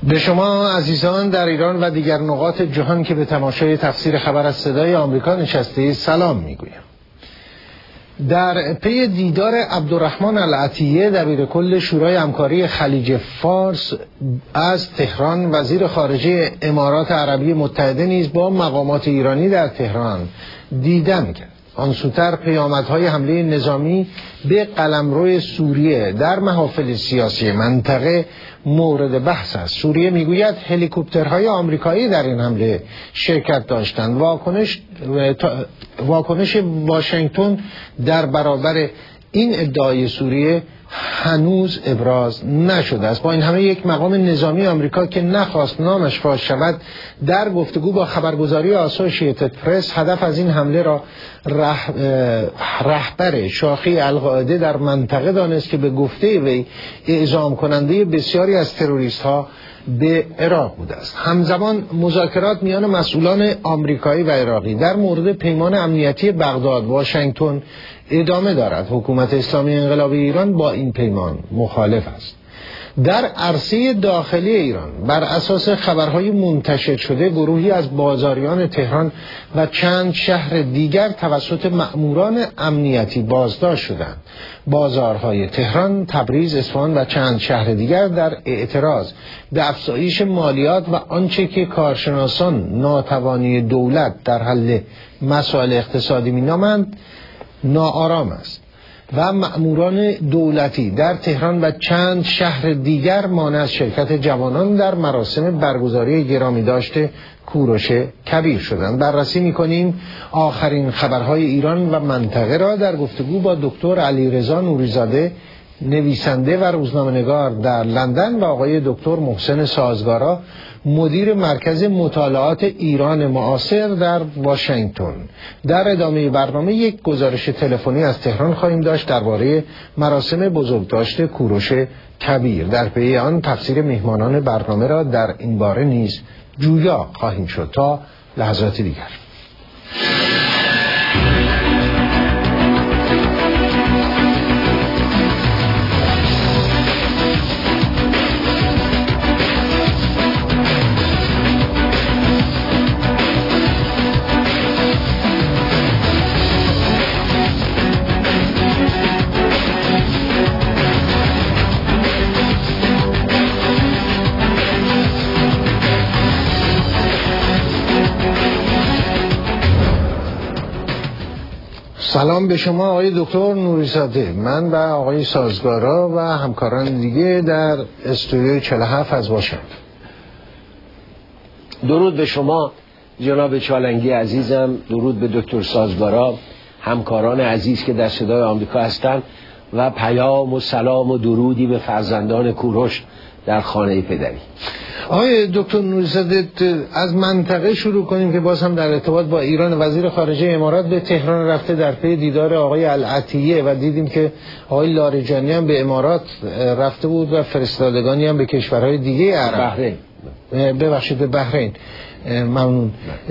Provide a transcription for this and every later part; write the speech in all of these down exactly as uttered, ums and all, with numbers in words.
به شما عزیزان در ایران و دیگر نقاط جهان که به تماشای تفسیر خبر از صدای آمریکا نشسته سلام میگویم. در پی دیدار عبدالرحمن العطیه دبیر کل شورای همکاری خلیج فارس از تهران، وزیر خارجه امارات عربی متحده نیز با مقامات ایرانی در تهران دیدن کرد. آن سوتر پیامدهای حمله نظامی به قلمرو سوریه در محافل سیاسی منطقه مورد بحث است. سوریه میگوید هلیکوپترهای آمریکایی در این حمله شرکت داشتند. واکنش واکنش واشنگتن در برابر این ادعای سوریه هنوز ابراز نشده است. با این همه یک مقام نظامی آمریکا که نخواست نامش فاش شود در گفتگو با خبرگزاری آسوشییتد پرس هدف از این حمله را رح... رهبر شاخه القاعده در منطقه دانست که به گفته وی اعزام کننده بسیاری از تروریست ها به عراق بوده است. همزمان مذاکرات میان مسئولان آمریکایی و عراقی در مورد پیمان امنیتی بغداد واشنگتن ادامه دارد. حکومت اسلامی انقلابی ایران با این پیمان مخالف است. در عرصه داخلی ایران بر اساس خبرهای منتشر شده گروهی از بازاریان تهران و چند شهر دیگر توسط مأموران امنیتی بازداشت شدند. بازارهای تهران، تبریز، اصفهان و چند شهر دیگر در اعتراض به افزایش مالیات و آنچه که کارشناسان ناتوانی دولت در حل مسائل اقتصادی مینامند ناآرام است و مأموران دولتی در تهران و چند شهر دیگر مانع از شرکت جوانان در مراسم برگزاری گرامی داشته کوروش کبیر شدند. بررسی می‌کنیم آخرین خبرهای ایران و منطقه را در گفتگو با دکتر علیرضا نوری‌زاده، نویسنده و روزنامه‌نگار در لندن، و آقای دکتر محسن سازگارا، مدیر مرکز مطالعات ایران معاصر در واشنگتن. در ادامه برنامه یک گزارش تلفنی از تهران خواهیم داشت درباره مراسم بزرگداشت کوروش کبیر. در پی آن تفسیر میهمانان برنامه را در این باره نیز جویا خواهیم شد. تا لحظات دیگر. سلام به شما آقای دکتر نوری‌زاده. من و آقای سازگارا و همکاران دیگه در استودیوی چهل و هفت از واشنگتن. درود به شما جناب چالنگی عزیزم، درود به دکتر سازگارا، همکاران عزیز که در صدای آمریکا هستند، و پیام و سلام و درودی به فرزندان کوروش در خانه پدری. آقای دکتر نوری‌زاده، از منطقه شروع کنیم که باز هم در ارتباط با ایران. وزیر خارجه امارات به تهران رفته در پی دیدار آقای العطیه و دیدیم که آقای لاریجانی هم به امارات رفته بود و فرستادگانی هم به کشورهای دیگه عرب. بحرین. ببخشید به بحرین. ممنون.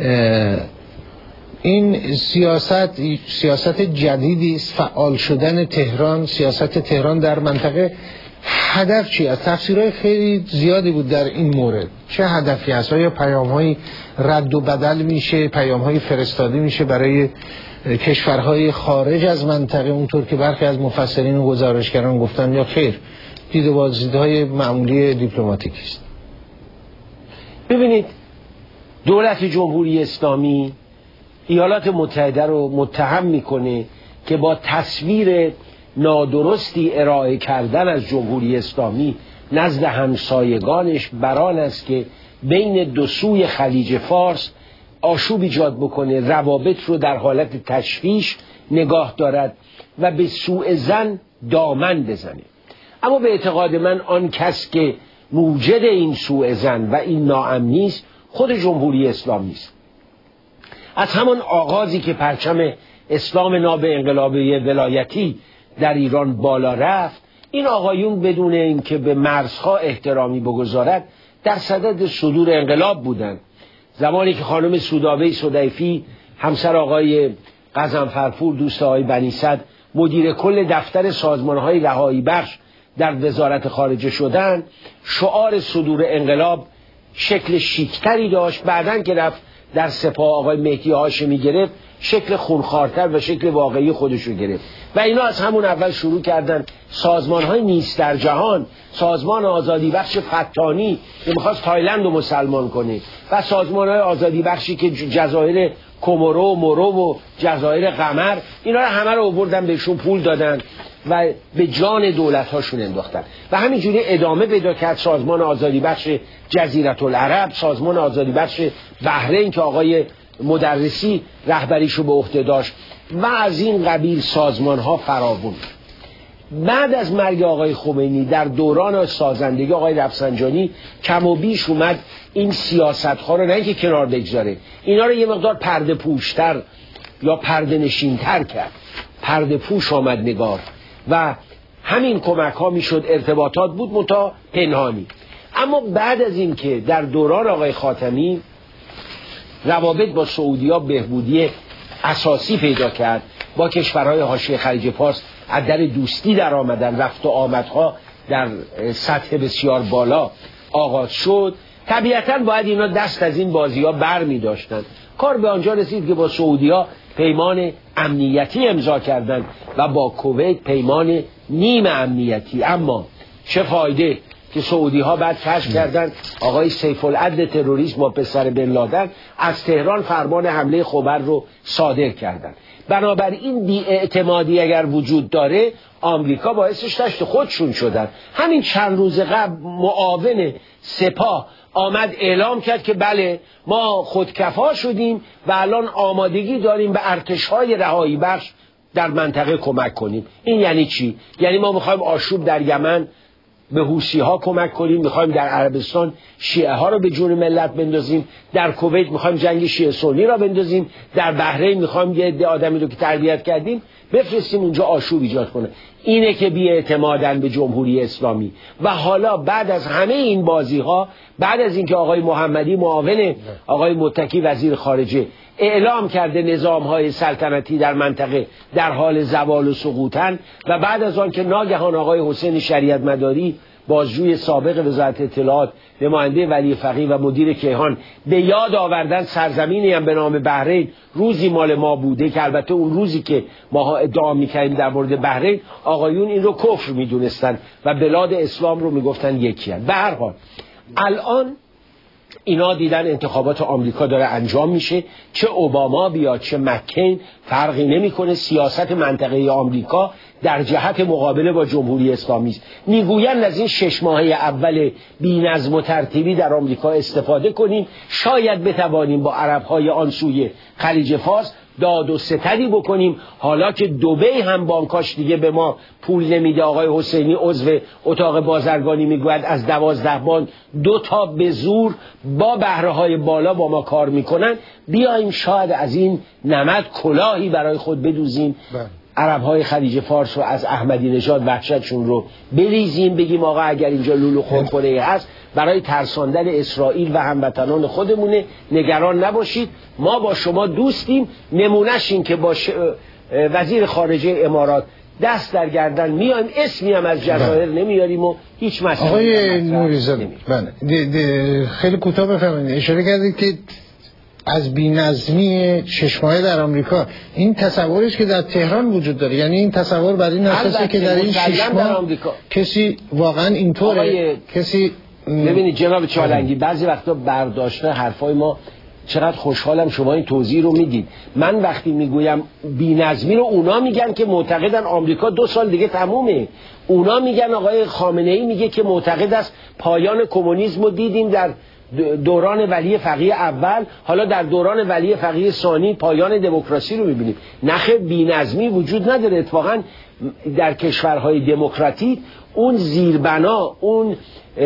این سیاست سیاست جدیدی است، فعال شدن تهران، سیاست تهران در منطقه. هدف چی است؟ تفسیرهای خیلی زیادی بود در این مورد. چه هدفی هست؟ آیا پیام‌های رد و بدل میشه، پیام‌های فرستاده میشه برای کشورهای خارج از منطقه اونطور که برخی از مفسرین و گزارشگران گفتن، یا خیر دید و بازدیدهای معمولی دیپلماتیکی است؟ ببینید، دولت جمهوری اسلامی ایالات متحده رو متهم میکنه که با تصویر نادرستی ارائه کردن از جمهوری اسلامی نزد همسایگانش بران است که بین دو سوی خلیج فارس آشوب ایجاد بکنه، روابط رو در حالت تشویش نگاه دارد و به سوء ظن دامن بزنه. اما به اعتقاد من آن کس که موجد این سوء ظن و این ناامنی است خود جمهوری اسلامی است. از همان آغازی که پرچم اسلام ناب انقلابی ولایتی در ایران بالا رفت، این آقایون بدون اینکه به مرزها احترامی بگذارد در صدد صدور انقلاب بودند. زمانی که خانم سودابه سدیفی همسر آقای قزنفرپور دوست آقای بنی صدر مدیر کل دفتر سازمانهای رهایی بخش در وزارت خارجه شدن، شعار صدور انقلاب شکل شیکتری داشت. بعدن که رفت در سپاه آقای مهدی هاشمی گرفت، شکل خونخوارتر و شکل واقعی خودش رو گرفت و اینا از همون اول شروع کردن سازمان های نیست در جهان، سازمان آزادی بخش فتانی که میخواست تایلند رو مسلمان کنه و سازمان های آزادی بخشی که جزایر کومورو و مورو و جزایر قمر، اینا رو همه رو آوردن بهشون پول دادن و به جان دولت هاشون انداختن و همینجوری ادامه پیدا کرد. سازمان آزادی بخش جزیره العرب، سازمان آزادی بخش بحرین که آقای مدرسی رهبریشو به عهده داشت و از این قبیل سازمان ها فراوون. بعد از مرگ آقای خمینی در دوران سازندگی آقای رفسنجانی کم و بیش اومد این سیاست ها رو نه اینکه کنار بگذاره، اینا رو یه مقدار پرده پوشتر یا پرده نشینتر کرد، پرده پوش آمد نگار و همین کمک ها میشد ارتباطات بود متا پنهانی. اما بعد از این که در دوران آقای خاتمی روابط با سعودیا بهبودی اساسی پیدا کرد، با کشورهای حاشیه خلیج فارس از در دوستی در آمدن، رفت و آمدها در سطح بسیار بالا آغاز شد، طبیعتاً باید اینا دست از این بازی ها بر می داشتن. کار به آنجا رسید که با سعودیا پیمان امنیتی امضا کردند و با کویت پیمان نیم امنیتی. اما چه فایده که سعودی ها بعد کشف کردن آقای سیف العدل تروریست با پسر بن لادن از تهران فرمان حمله خبر رو صادر کردن. بنابراین بی‌اعتمادی اگر وجود داره، آمریکا باعثش داشت خودشون شدن. همین چند روز قبل معاون سپاه آمد اعلام کرد که بله ما خودکفا شدیم و الان آمادگی داریم به ارتش‌های رهایی بخش در منطقه کمک کنیم. این یعنی چی؟ یعنی ما میخوایم آشوب در یمن به حوثی ها کمک کنیم، میخوایم در عربستان شیعه ها رو به جون ملت بندازیم، در کویت میخوایم جنگ شیعه سنی را بندازیم، در بحرین میخوایم یه عده آدمی رو که تربیت کردیم بفرستیم اونجا آشوب ایجاد کنه. اینه که بی‌اعتمادن به جمهوری اسلامی. و حالا بعد از همه این بازی ها، بعد از اینکه آقای محمدی معاون آقای متکی وزیر خارجه اعلام کرده نظام های سلطنتی در منطقه در حال زوال و سقوطن و بعد از آن که ناگهان آقای حسین شریعت مداری بازجوی سابق وزارت اطلاعات، نماینده ولی فقیه و مدیر کیهان به یاد آوردن سرزمینی هم به نام بحرین روزی مال ما بوده که البته اون روزی که ما ادعا می‌کردیم در مورد بحرین آقایون این رو کفر می‌دونستن و بلاد اسلام رو می‌گفتن یکی هست. به هر حال الان اینا دیدن انتخابات آمریکا داره انجام میشه، چه اوباما بیاد چه مکین فرقی نمیکنه، سیاست منطقه آمریکا در جهت مقابله با جمهوری اسلامی است. میگویند از این شش ماهه اول بی‌نظم و ترتیبی در آمریکا استفاده کنیم، شاید بتوانیم با عرب‌های آن سوی خلیج فارس داد و ستدی بکنیم. حالا که دبی هم بانکاش دیگه به ما پول نمیده، آقای حسینی عضو اتاق بازرگانی میگوید از دوازده بانک دو تا به زور با بهره های بالا با ما کار میکنن، بیاییم شاید از این نمد کلاهی برای خود بدوزیم، عرب های خلیج فارس رو از احمدی نژاد وحشتشون رو بریزیم، بگیم آقا اگر اینجا لولو خورخوره هست برای ترساندن اسرائیل و هموطنان خودمونه، نگران نباشید، ما با شما دوستیم. نمونهش این که با وزیر خارجه امارات دست در گردن میایم، اسمی هم از جزایر نمیاریم و هیچ مسئله. آقای نوری‌زاده بله خیلی کوتاه بفرمایید، اشاره کردید که از بی‌نظمی شش ماهه در آمریکا، این تصورش که در تهران وجود داره، یعنی این تصور بر این اساسه که در این شش ماه کسی واقعا اینطوره کسی. ببینید جناب چالنگی، بعضی وقتا برداشته حرفای ما چقدر خوشحالم شما این توضیح رو میدید. من وقتی میگویم بی‌نظمی رو اونا میگن که معتقدن آمریکا دو سال دیگه تمومه، اونا میگن آقای خامنه‌ای میگه که معتقد است پایان کمونیسم رو دیدیم در دوران ولی فقیه اول، حالا در دوران ولی فقیه ثانی پایان دموکراسی رو میبینیم. نخیر بی‌نظمی وجود نداره. اتفاقا در کشورهای دموکراتیک اون زیربنا، اون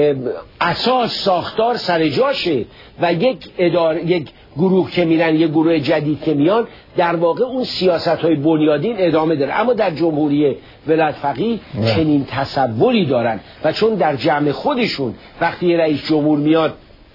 اساس ساختار سر جاشه و یک اداره، یک گروه که میرن، یک گروه جدید که میان، در واقع اون سیاست‌های بنیادین ادامه داره. اما در جمهوری ولایت فقیه چنین تصوری دارن و چون در جمع خودشون وقتی یه رئیس جمهور میاد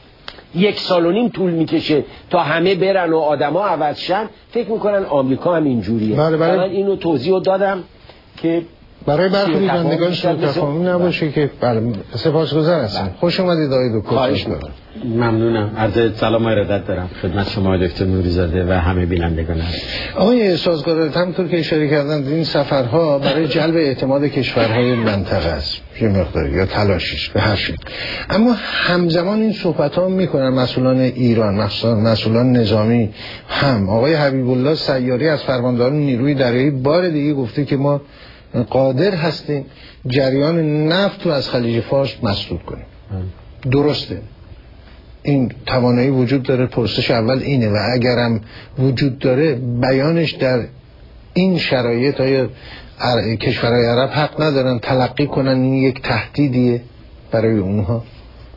یک سال و نیم طول میکشه تا همه برن و آدما عوض شن، فکر میکنن آمریکا هم اینجوریه. بله بله. من اینو توضیح دادم که برای برخی بینندگان سوء تفاهمی نباشه که بله سپاسگزار هستم. خوش اومدید آقای دکتر. خواهش می‌کنم. ممنونم. عرض سلام و ارادت دارم خدمت شما دکتر نوری‌زاده و همه بینندگان عزیز. آقای سازگار همونطور که اشاره کردند این سفرها برای جلب اعتماد کشورهای منطقه است یه مقداری یا تلاشش به هر شکل، اما همزمان این صحبت‌ها میکنن مسئولان ایران، مسئولان نظامی هم. آقای حبیب الله سیاری از فرماندهان نیروی دریایی بار دیگه گفته که ما قادر هستیم جریان نفت رو از خلیج فارس مسدود کنیم. درسته، این توانایی وجود داره. پرسش اول اینه و اگرم وجود داره بیانش در این شرایط های کشورهای عرب حق ندارن تلقی کنن این یک تهدیدیه برای اونها؟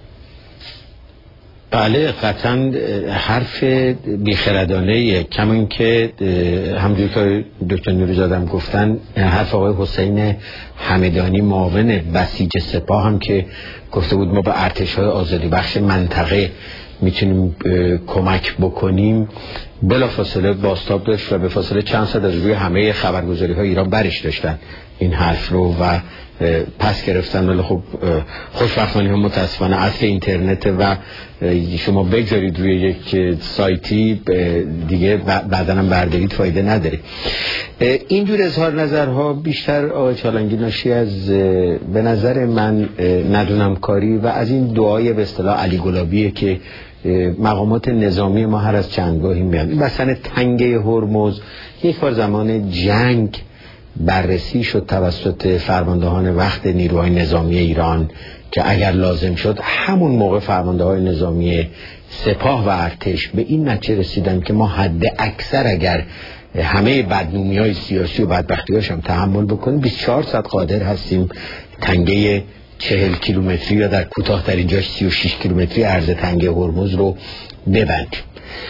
بله قطعا حرف بیخردانه، کما این که همونجور که دکتر نوری‌زاده هم گفتن حرف آقای حسین همدانی معاون بسیج سپاه هم که گفته بود ما به ارتش‌های آزادی بخش منطقه میتونیم کمک بکنیم، بلا فاصله بازتاب داشت و به فاصله چند صد از روی همه خبرگزاری های ایران برش داشتن این حرف رو و پس گرفتن. ولی خب خوشبختانه هم متاسفانه اصل اینترنت و شما بگذارید روی یک سایتی دیگه بعداً هم بردارید فایده نداره. اینجور اظهار نظرها بیشتر آقای چالنگی ناشی از به نظر من ندونم کاری و از این دعای به اصطلاح علی گلابیه که مقامات نظامی ما هر از چندگاهی میان. مثلا تنگه هرمز یک بار زمان جنگ بررسی شد توسط فرماندهان وقت نیروهای نظامی ایران که اگر لازم شد همون موقع فرماندهان نظامی سپاه و ارتش به این نتیجه رسیدن که ما حد اکثر اگر همه بدنومی‌های سیاسی و بدبختی‌هاش هم تحمل بکنیم بیست و چهار ساعت قادر هستیم تنگه چهل کیلومتری یا در کوتاه‌ترین جاش سی و شش کیلومتری عرض تنگه هرمز رو ببندیم.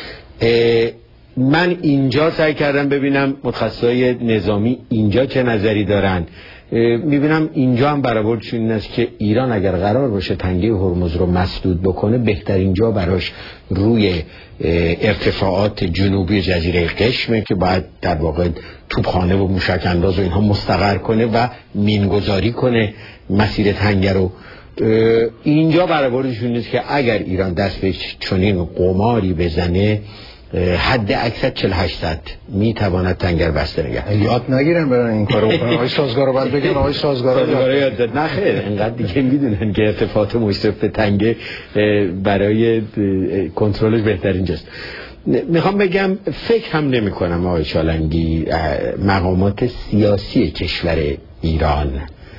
من اینجا سعی کردم ببینم متخصصای نظامی اینجا چه نظری دارن. میبینم اینجا هم برآوردشون این است که ایران اگر قرار باشه تنگه هرمز رو مسدود بکنه بهترین جا براش روی ارتفاعات جنوبی جزیره قشمه که باید در واقع توپخانه و موشک انداز و اینها مستقر کنه و مینگذاری کنه مسیر تنگه رو. اینجا برآوردشون نیست که اگر ایران دست به چنین قماری بزنه حد اکثر چهل هشت صد میتواند تنگر بسته نگه. یاد نگیرن برن این کارو بکنن. آقای سازگارا باید بگن آقای سازگارا یاد داد. نه خیر اینقدر دیگه میدونن که ارتفاعات مشرف به تنگه برای کنترلش بهترین جاست. میخوام بگم فکر هم نمی کنم آقای چالنگی مقامات سیاسی کشور ایران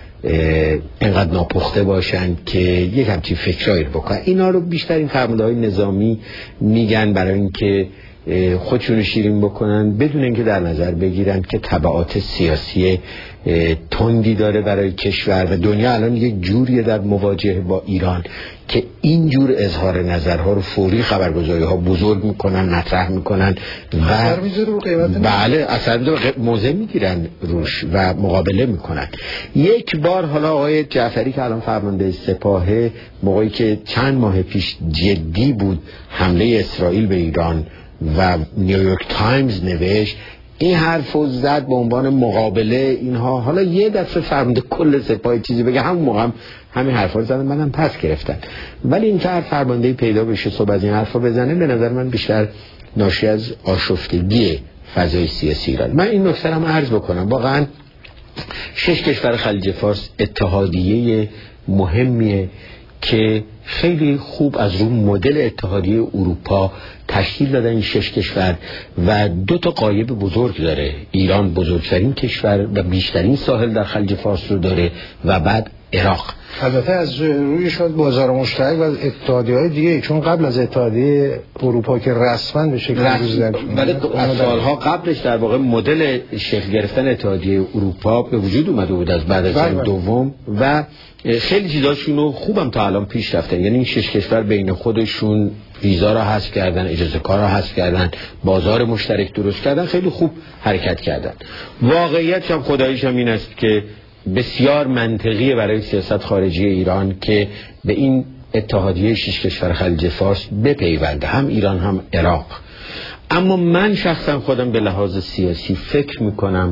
اینقدر ناپخته باشن که یک همچین فکرایی رو بکنن. اینا رو بیشتر این فرمانده‌های نظامی میگن برای اینکه خودشونو شیرین بکنن بدون اینکه در نظر بگیرن که تبعات سیاسی تندی داره برای کشور و دنیا الان یک جوریه در مواجهه با ایران که اینجور اظهار نظرها رو فوری خبرگزاری ها بزرگ میکنن، مطرح میکنن و اثر میذاره رو قیمت. بله اثر میذاره، موضع میگیرن روش و مقابله میکنن. یک بار حالا آقای جعفری که الان فرمانده سپاهه موقعی که چند ماه پیش جدی بود حمله اسرائیل به ایران و نیویورک تایمز نوشت این حرفو زد به عنوان مقابله اینها، حالا یه دفعه فرمانده کل سپاه چیزی بگه همون موقع هم همین حرفا رو زدن منم پس گرفتن. ولی این که هر فرماندهی پیدا بشه صبح از این حرفا بزنه به نظر من بیشتر ناشی از آشفتگی فضای سیاسی ایران. من این نکته هم عرض بکنم واقعا شش کشور خلیج فارس اتحادیه مهمیه که خیلی خوب از رو مدل اتحادیه اروپا تشکیل دادن این شش کشور و دو تا غایب بزرگ داره. ایران بزرگترین کشور و بیشترین ساحل در خلیج فارس رو داره و بعد عراق. البته از روی شاید بازار مشترک و اتحادیه‌های دیگه، چون قبل از اتحادیه اروپا که رسما به شکل رسم... ولی از سالها قبلش در واقع مدل شکل گرفتن اتحادیه اروپا به وجود اومده بود از بعد از جنگ دوم و خیلی چیزاشونو خوبم تا الان پیش رفتن. یعنی این شش کشور بین خودشون ویزا را حذف کردن، اجازه کار را حذف کردن، بازار مشترک درست کردن، خیلی خوب حرکت کردن. واقعیت هم خداییش هم این است که بسیار منطقیه برای سیاست خارجی ایران که به این اتحادیه شش کشور خلیج فارس بپیونده، هم ایران هم عراق. اما من شخصا خودم به لحاظ سیاسی فکر میکنم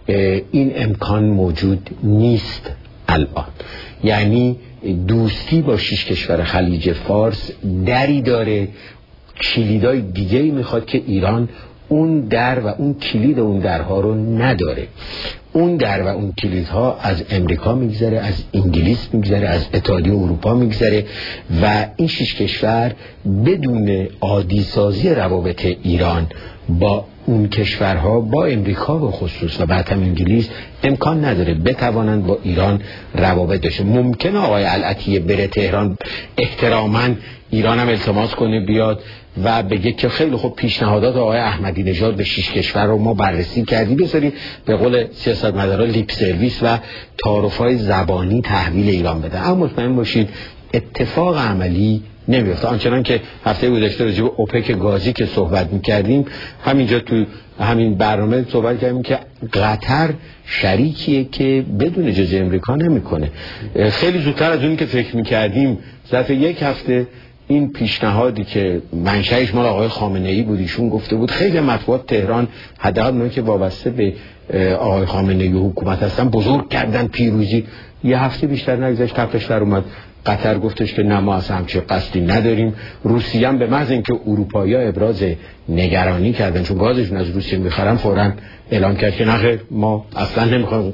این امکان موجود نیست الان. یعنی دوستی با شش کشور خلیج فارس دری داره، کلیدای دیگه ای میخواد که ایران اون در و اون کلید اون درها رو نداره. اون در و اون کلیدها از امریکا میگذره، از انگلیس میگذره، از اتحادیه اروپا میگذره و این شش کشور بدون عادی سازی روابط ایران با اون کشورها، با امریکا به خصوص و بعد هم انگلیس، امکان نداره بتوانند با ایران روابط داشته. ممکنه آقای العطیه بره تهران، احتراما ایران هم التماس کنه بیاد و بگه که خیلی خوب پیشنهادات آقای احمدی نژاد به شش کشور رو ما بررسی کردیم، بذارید به قول سیاستمداران لیپ سرویس و تعارف‌های زبانی تحویل ایران بده. اما مطمئن باشید اتفاق عملی نمیفته. آنچنان که هفته گذشته راجع به اوپک گازی که صحبت می‌کردیم، همینجا تو همین برنامه صحبت کردیم که قطر شریکیه که بدون اجازه امریکا نمی‌کنه. خیلی زودتر از اونی که فکر می‌کردیم، ظرف یک هفته این پیشنهادی که منشأش مال آقای خامنه‌ای بود، ایشون گفته بود، خیلی مطبوعات تهران حداقل اونایی که وابسته به آقای خامنه‌ای و حکومت هستن بزرگ کردن پیروزی. یه هفته بیشتر نگذشت تپش در اومد، قطر گفتش که نه ما اصلا همچین قصدی نداریم. روسیه هم به محض اینکه اروپایی‌ها ابراز نگرانی کردن چون گازشون از روسیه می‌خرن، فوراً اعلام کرد که نه خیر ما اصلا نمی‌خوایم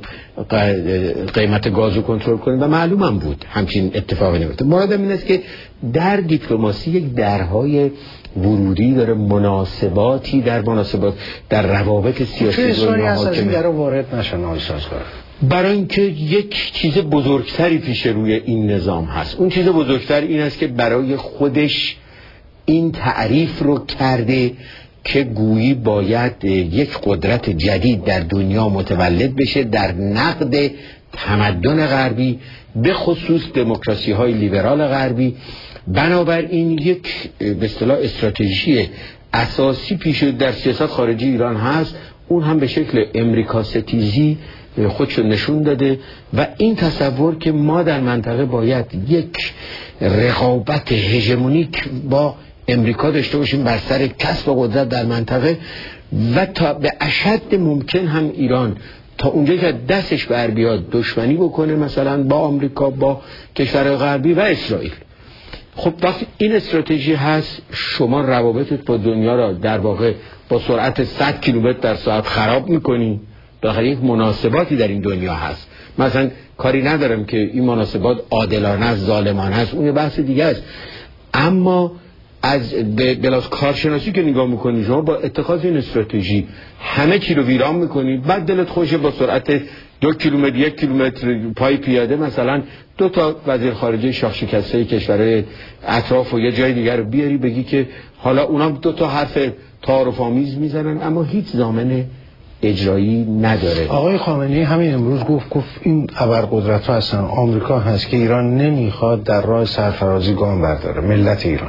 قیمت گازو کنترل کنیم و معلوم هم بود همچین اتفاقی نمیفته. مرادم این است که در دیپلماسی یک درهای ورودی داره، مناسباتی در مناسبات در روابط سیاسی دنیا هست از این در وارد نشن آیساز کنه، برای اینکه یک چیز بزرگتری پیش روی این نظام هست. اون چیز بزرگتر این است که برای خودش این تعریف رو کرده که گویی باید یک قدرت جدید در دنیا متولد بشه در نقد تمدن غربی، به خصوص دموکراسی های لیبرال غربی. بنابراین یک به اصطلاح استراتژی اساسی پیش در سیاست خارجی ایران هست، اون هم به شکل امریکا ستیزی خودشو نشون داده و این تصور که ما در منطقه باید یک رقابت هژمونیک با امریکا داشته باشیم بر سر کسب قدرت در منطقه و تا به اشد ممکن هم ایران تا اونجایی که دستش بر بیاد دشمنی بکنه مثلا با آمریکا، با کشور غربی و اسرائیل. خب وقتی این استراتژی هست، شما روابطت با دنیا را در واقع با سرعت صد کیلومتر در ساعت خراب میکنی. بالاخره یک مناسباتی در این دنیا هست. مثلا کاری ندارم که این مناسبات عادلانه است، ظالمانه است، اون یه بحث دیگه است. اما از بلاس کارشناسی که نگاه میکنی، شما با اتخاذ این استراتژی همه چی رو ویران میکنید، بعد دلت خوشه با سرعت دو کیلومتر یک کیلومتر پای پیاده مثلا دو تا وزیر خارجه شاخ شکسته کشورهای اطراف و یه جای دیگر رو بیاری بگی که حالا اونا دو تا حرف تعارف‌آمیز میزنن اما هیچ ضامن اجرایی نداره. آقای خامنه‌ای همین امروز گفت گفت این ابرقدرت‌ها هستن، آمریکا هست که ایران نمیخواد در راه سرفرازی گام برداره، ملت ایران.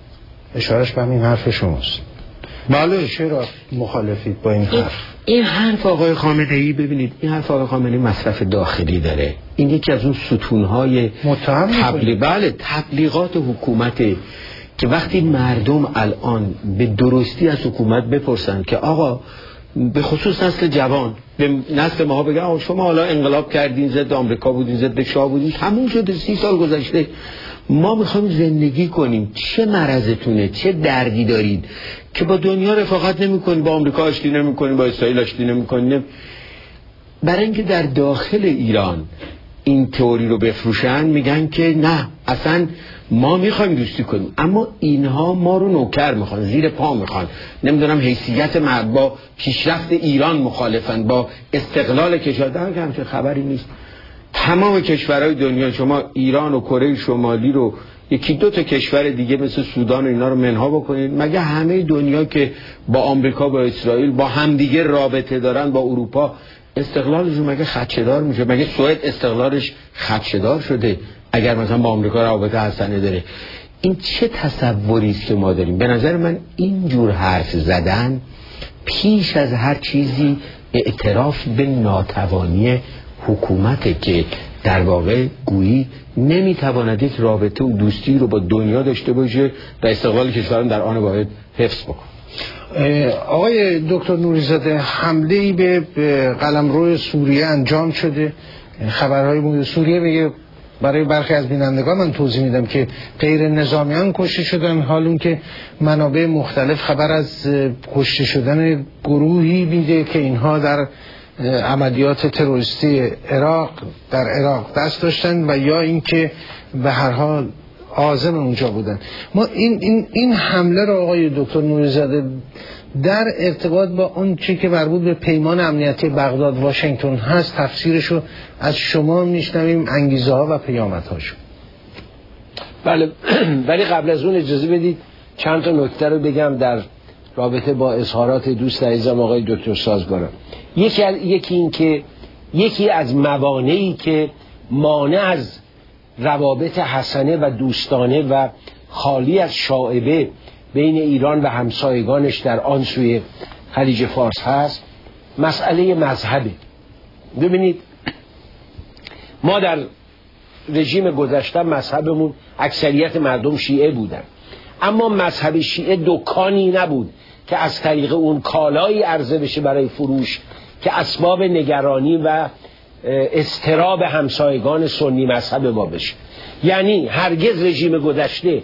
اشارش به همین حرف شماست. بله، چرا مخالفید با این حرف؟ این حرف آقای خامنه‌ای، ببینید این حرف آقای خامنه‌ای مصرف داخلی داره. این یکی از اون ستون‌های تبلیغ، بله تبلیغات حکومته که وقتی مردم الان به درستی از حکومت بپرسن که آقا به خصوص نسل جوان به نسل ما بگه آقا شما حالا انقلاب کردین، ضد آمریکا بودین، ضد شاه بودین، تموم شده، سی سال گذشته، ما میخوایم زندگی کنیم، چه مرضتونه، چه دردی دارید که با دنیا رفاقت نمیکنید، با آمریکا آشتی نمیکنید، با اسرائیل آشتی نمیکنید. برای اینکه در داخل ایران این تئوری رو بفروشن میگن که نه اصلا ما میخوایم دوستی کنیم، اما اینها ما رو نوکر میخوان، زیر پا میخوان، نمیدونم حیثیت ما با پیشرفت ایران مخالفن، با استقلال کشور. در که همچه خبری نیست. تمام کشورهای دنیا، شما ایران و کره شمالی رو یکی دو تا کشور دیگه مثل سودان و اینا رو منها بکنید، مگه همه دنیا که با آمریکا با اسرائیل با همدیگه رابطه دارن، با اروپا، استقلالشون مگه خدشه‌دار میشه؟ مگه سوئد استقلالش خدشه‌دار شده اگر مثلا با آمریکا رابطه حسنه داره؟ این چه تصوری است که ما داریم؟ به نظر من این جور حرف زدن پیش از هر چیزی اعتراف به ناتوانی حکومته که در واقع گویی نمیتواند یک رابطه و دوستی رو با دنیا داشته باشه و استقلال کشورم در آن واحد حفظ بکنه. آقای دکتر نوری‌زاده، حمله‌ای به قلمرو سوریه انجام شده. خبرهای مورد سوریه میگه، برای برخی از بینندگان من توضیح میدم که غیر نظامیان کشته شدن، حال اون که منابع مختلف خبر از کشته شدن گروهی میده که اینها در عملیات تروریستی عراق در عراق دست داشتن و یا اینکه به هر حال عازم اونجا بودن. ما این این این حمله رو آقای دکتر نوری‌زاده در ارتباط با اون چی که مربوط به پیمان امنیتی بغداد واشنگتن هست تفسیرشو از شما میشنویم، انگیزه ها و پیامدهاشو. بله، ولی قبل از اون اجازه بدید چند تا نکته رو بگم در رابطه با اظهارات دوست عزیزم آقای دکتر سازگارا. یکی یکی این که یکی از موانعی که مانع از روابط حسنه و دوستانه و خالی از شائبه بین ایران و همسایگانش در آن سوی خلیج فارس هست مسئله مذهبه. ببینید، ما در رژیم گذشته مذهبمون اکثریت مردم شیعه بودن، اما مذهب شیعه دکانی نبود که از طریق اون کالایی عرضه بشه برای فروش که اسباب نگرانی و اضطراب همسایگان سنی مذهب ما بشه. یعنی هرگز رژیم گذشته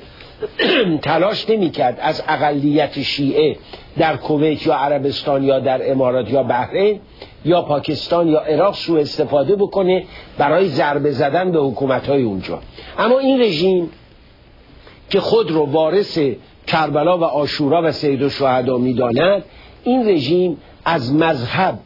تلاش نمی کرد از اقلیت شیعه در کویت یا عربستان یا در امارات یا بحرین یا پاکستان یا عراق سوء استفاده بکنه برای ضربه زدن به حکومت‌های اونجا. اما این رژیم که خود رو وارث کربلا و عاشورا و سید الشهدا می‌داند، این رژیم از مذهب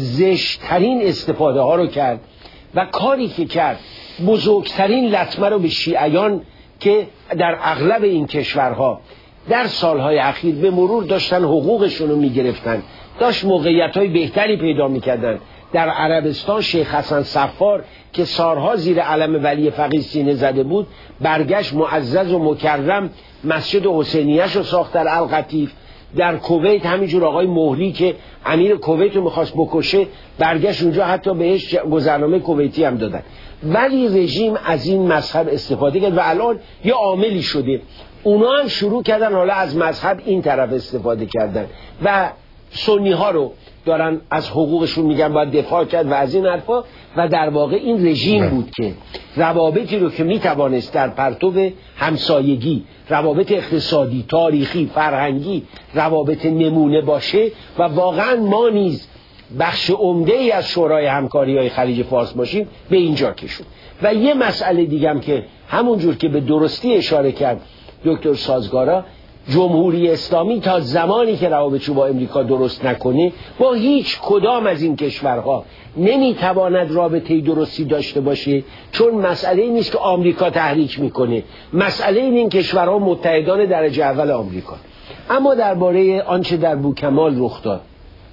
زشترین استفاده ها رو کرد و کاری که کرد بزرگترین لطمه رو به شیعیان که در اغلب این کشورها در سالهای اخیر به مرور داشتن حقوقشون رو میگرفتن، داشت موقعیت‌های بهتری پیدا میکردن. در عربستان شیخ حسن صفار که سالها زیر علم ولی فقیه سینه زده بود، برگشت معزز و مکرم مسجد حسینیه‌اش رو ساخت در القطیف. در کویت همینجور آقای مهری که امیر کویت رو میخواست بکشه، برگشت اونجا حتی بهش گذرنامه کویتی هم دادن. ولی رژیم از این مذهب استفاده کرد و الان یه عاملی شده، اونا هم شروع کردن حالا از مذهب این طرف استفاده کردن و سنی ها رو دارن از حقوقشون میگن باید دفاع کرد و از این حرفا. و در واقع این رژیم بود که روابطی رو که میتوانست در پرتو همسایگی، روابط اقتصادی، تاریخی، فرهنگی، روابط نمونه باشه و واقعا ما نیز بخش عمده ای از شورای همکاری های خلیج فارس باشیم، به اینجا کشون. و یه مسئله دیگم که همونجور که به درستی اشاره کرد دکتر سازگارا، جمهوری اسلامی تا زمانی که روابطشو با امریکا درست نکنه با هیچ کدام از این کشورها نمیتواند رابطه درستی داشته باشه، چون مسئله این نیست که آمریکا تحریک میکنه، مسئله این این کشورها متحدان درجه اول آمریکا. اما درباره آنچه در بوکمال رخ داد،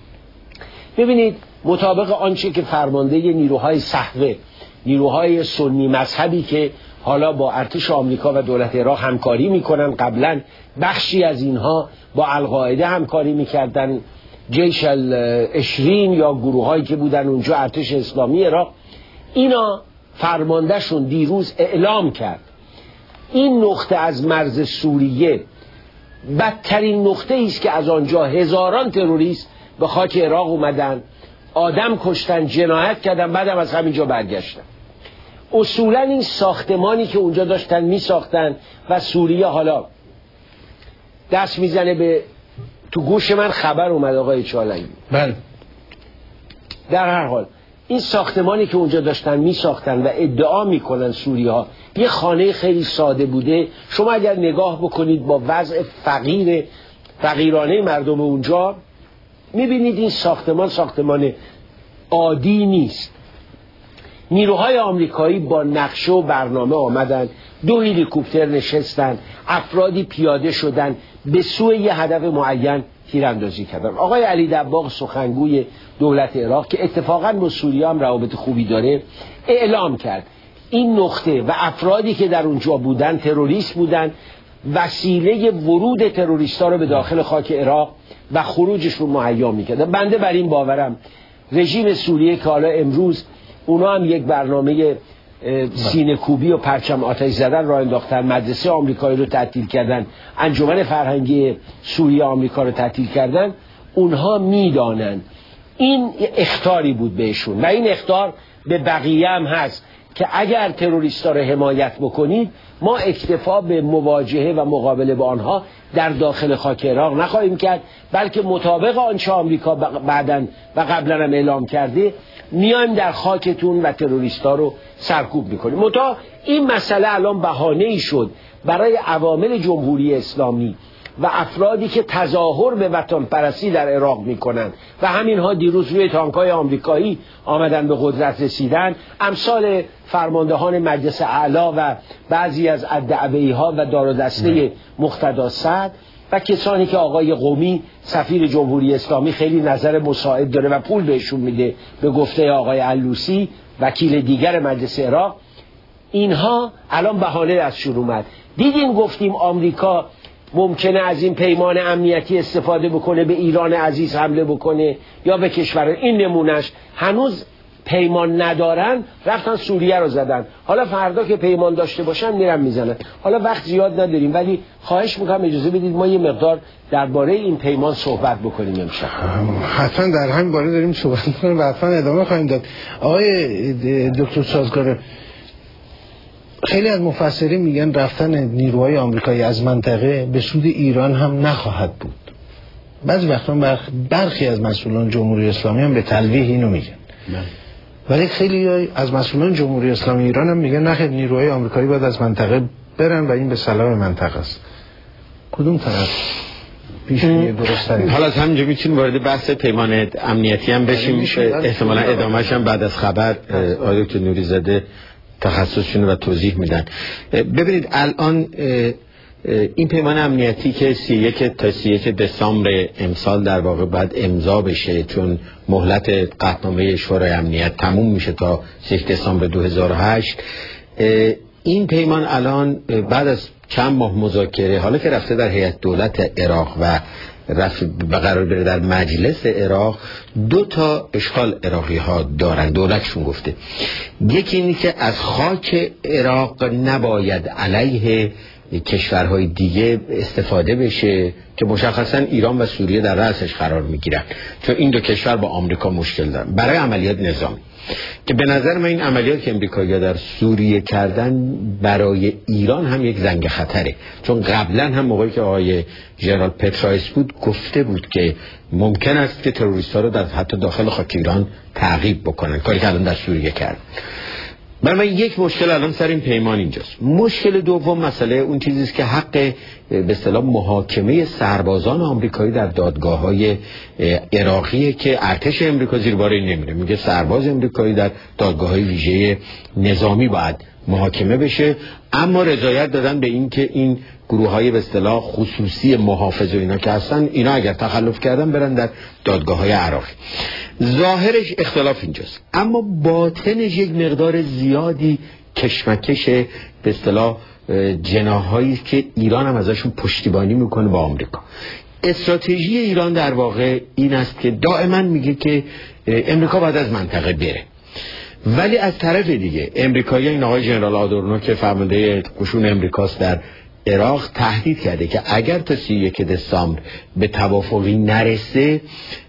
ببینید مطابق آنچه که فرمانده نیروهای صحوه، نیروهای سنی مذهبی که حالا با ارتش آمریکا و دولت عراق همکاری میکنن، قبلا بخشی از اینها با القاعده همکاری میکردن، جیش العشرین یا گروه هایی که بودن اونجا، ارتش اسلامی عراق، اینا فرماندهشون دیروز اعلام کرد این نقطه از مرز سوریه بدترین نقطه ایست که از آنجا هزاران تروریست به خاک عراق اومدن، آدم کشتن، جنایت کردن، بعدم از همینجا برگشتن. اصولا این ساختمانی که اونجا داشتن می ساختن و سوریه حالا دست میزنه به، تو گوش من خبر اومد آقای چالنگی، بله، در هر حال این ساختمانی که اونجا داشتن می ساختن و ادعا میکنن سوریه ها یه خانه خیلی ساده بوده. شما اگر نگاه بکنید با وضع فقیر فقیرانه مردم اونجا، میبینید این ساختمان ساختمان عادی نیست. نیروهای آمریکایی با نقشه و برنامه آمدن، دو هلیکوپتر نشستن، افرادی پیاده شدن، به سوی یه هدف معین تیراندازی کردن. آقای علی دباغ سخنگوی دولت عراق که اتفاقا با سوریه هم روابط خوبی داره، اعلام کرد این نقطه و افرادی که در اونجا بودن تروریست بودن، وسیله ورود تروریستا رو به داخل خاک عراق و خروجشون مهیا می‌کردن. بنده بر این باورم رژیم سوریه که حالا امروز اونا هم یک برنامه سینه کوبی و پرچم آتش زدن راه انداختن، مدرسه آمریکایی رو تعطیل کردن، انجمن فرهنگی سوریه آمریکا رو تعطیل کردن، اونها میدانن این اخطاری بود بهشون و این اخطار به بقیه هم هست که اگر تروریستا رو حمایت بکنید ما اکتفا به مواجهه و مقابله با آنها در داخل خاک عراق نخواهیم کرد، بلکه مطابق آنچه آمریکا بعداً و قبلا هم اعلام کرده میایم در خاکتون و تروریستا رو سرکوب میکنیم. متا این مسئله الان بهانه‌ای شد برای عوامل جمهوری اسلامی و افرادی که تظاهر به وطن پرستی در عراق میکنن و همینها دیروز روی تانکای آمریکایی آمدن به قدرت رسیدن، امثال فرماندهان مجلس اعلی و بعضی از الدعوی‌ها و دار و دسته مقتدا سعد و کسانی که آقای قمی سفیر جمهوری اسلامی خیلی نظر مساعد داره و پول بهشون میده به گفته آقای علوسی وکیل دیگر مجلس عراق، اینها الان بهانه دستشون اومد. دیدیم گفتیم آمریکا ممکنه از این پیمان امنیتی استفاده بکنه به ایران عزیز حمله بکنه یا به کشور، این نمونش. هنوز پیمان ندارن رفتن سوریه رو زدن، حالا فردا که پیمان داشته باشن میرن میزنن. حالا وقت زیاد نداریم ولی خواهش میکنم اجازه بدید ما یه مقدار درباره این پیمان صحبت بکنیم امشب. حتما در همین باره داریم صحبت میکنیم و حتما ادامه خواهیم داد. آقای دکتر سازگار، خیلی از مفسرین میگن رفتن نیروهای آمریکایی از منطقه به سود ایران هم نخواهد بود. بعضی وقتا برخی از مسئولان جمهوری اسلامی هم به تلویح اینو میگن، ولی خیلی از مسئولان جمهوری اسلامی ایران هم میگن نه، نیروهای آمریکایی باید از منطقه برن و این به صلاح منطقه است. کدوم طرف پیش میره درست ترین؟ حالا از همینجا میتونیم وارد بحث پیمان امنیتی هم بشیم، احتمالا ادامهش هم بعد از خبر آقای دکتر نوری زاده تخصصشون رو توضیح میدن. ببینید الان این پیمان امنیتی که سی و یک تا سی و یک دسامبر امسال در واقع بعد امضا بشه، چون مهلت قطعنامه شورای امنیت تموم میشه تا سی و یک دسامبر دو هزار و هشت، این پیمان الان بعد از چند ماه مذاکره، حالا که رفته در هیئت دولت عراق و رفت به قرار بره در مجلس عراق، دو تا اشکال عراقی ها دارن، دولتشون گفته. یکی اینی که از خاک عراق نباید علیه کشورهای دیگه استفاده بشه که مشخصا ایران و سوریه در رأسش قرار میگیرن، چون این دو کشور با آمریکا مشکل دارن برای عملیات نظامی، که به نظر من این عملیات که امریکایی‌ها در سوریه کردن برای ایران هم یک زنگ خطره، چون قبلا هم موقعی که آقای ژنرال پترایس بود گفته بود که ممکن است که تروریست‌ها رو در حتی داخل خاک ایران تعقیب بکنن، کاری که الان در سوریه کرد. برای من یک مشکل الان سر این پیمان اینجاست. مشکل دوم مسئله اون چیزی است که حق به اصطلاح محاکمه سربازان آمریکایی در دادگاه‌های عراقیه که ارتش آمریکا زیر بار این نمیره، میگه سرباز آمریکایی در دادگاه‌های ویژه نظامی باید محاکمه بشه، اما رضایت دادن به این که این گروه‌های به اصطلاح خصوصی محافظ و اینا که هستن، اینا اگر تخلف کردن برن در دادگاه‌های عراقی. ظاهرش اختلاف اینجاست، اما باطنش یک مقدار زیادی کشمکش به اصطلاح جناحایی که ایران هم ازشون پشتیبانی میکنه با آمریکا. استراتژی ایران در واقع این است که دائما میگه که امریکا باید از منطقه بره، ولی از طرف دیگه امریکایی، این آقای ژنرال آدورنو که فرمانده قشون امریکاست در عراق، تهدید کرده که اگر تا سی و یک دسامبر به توافقی نرسه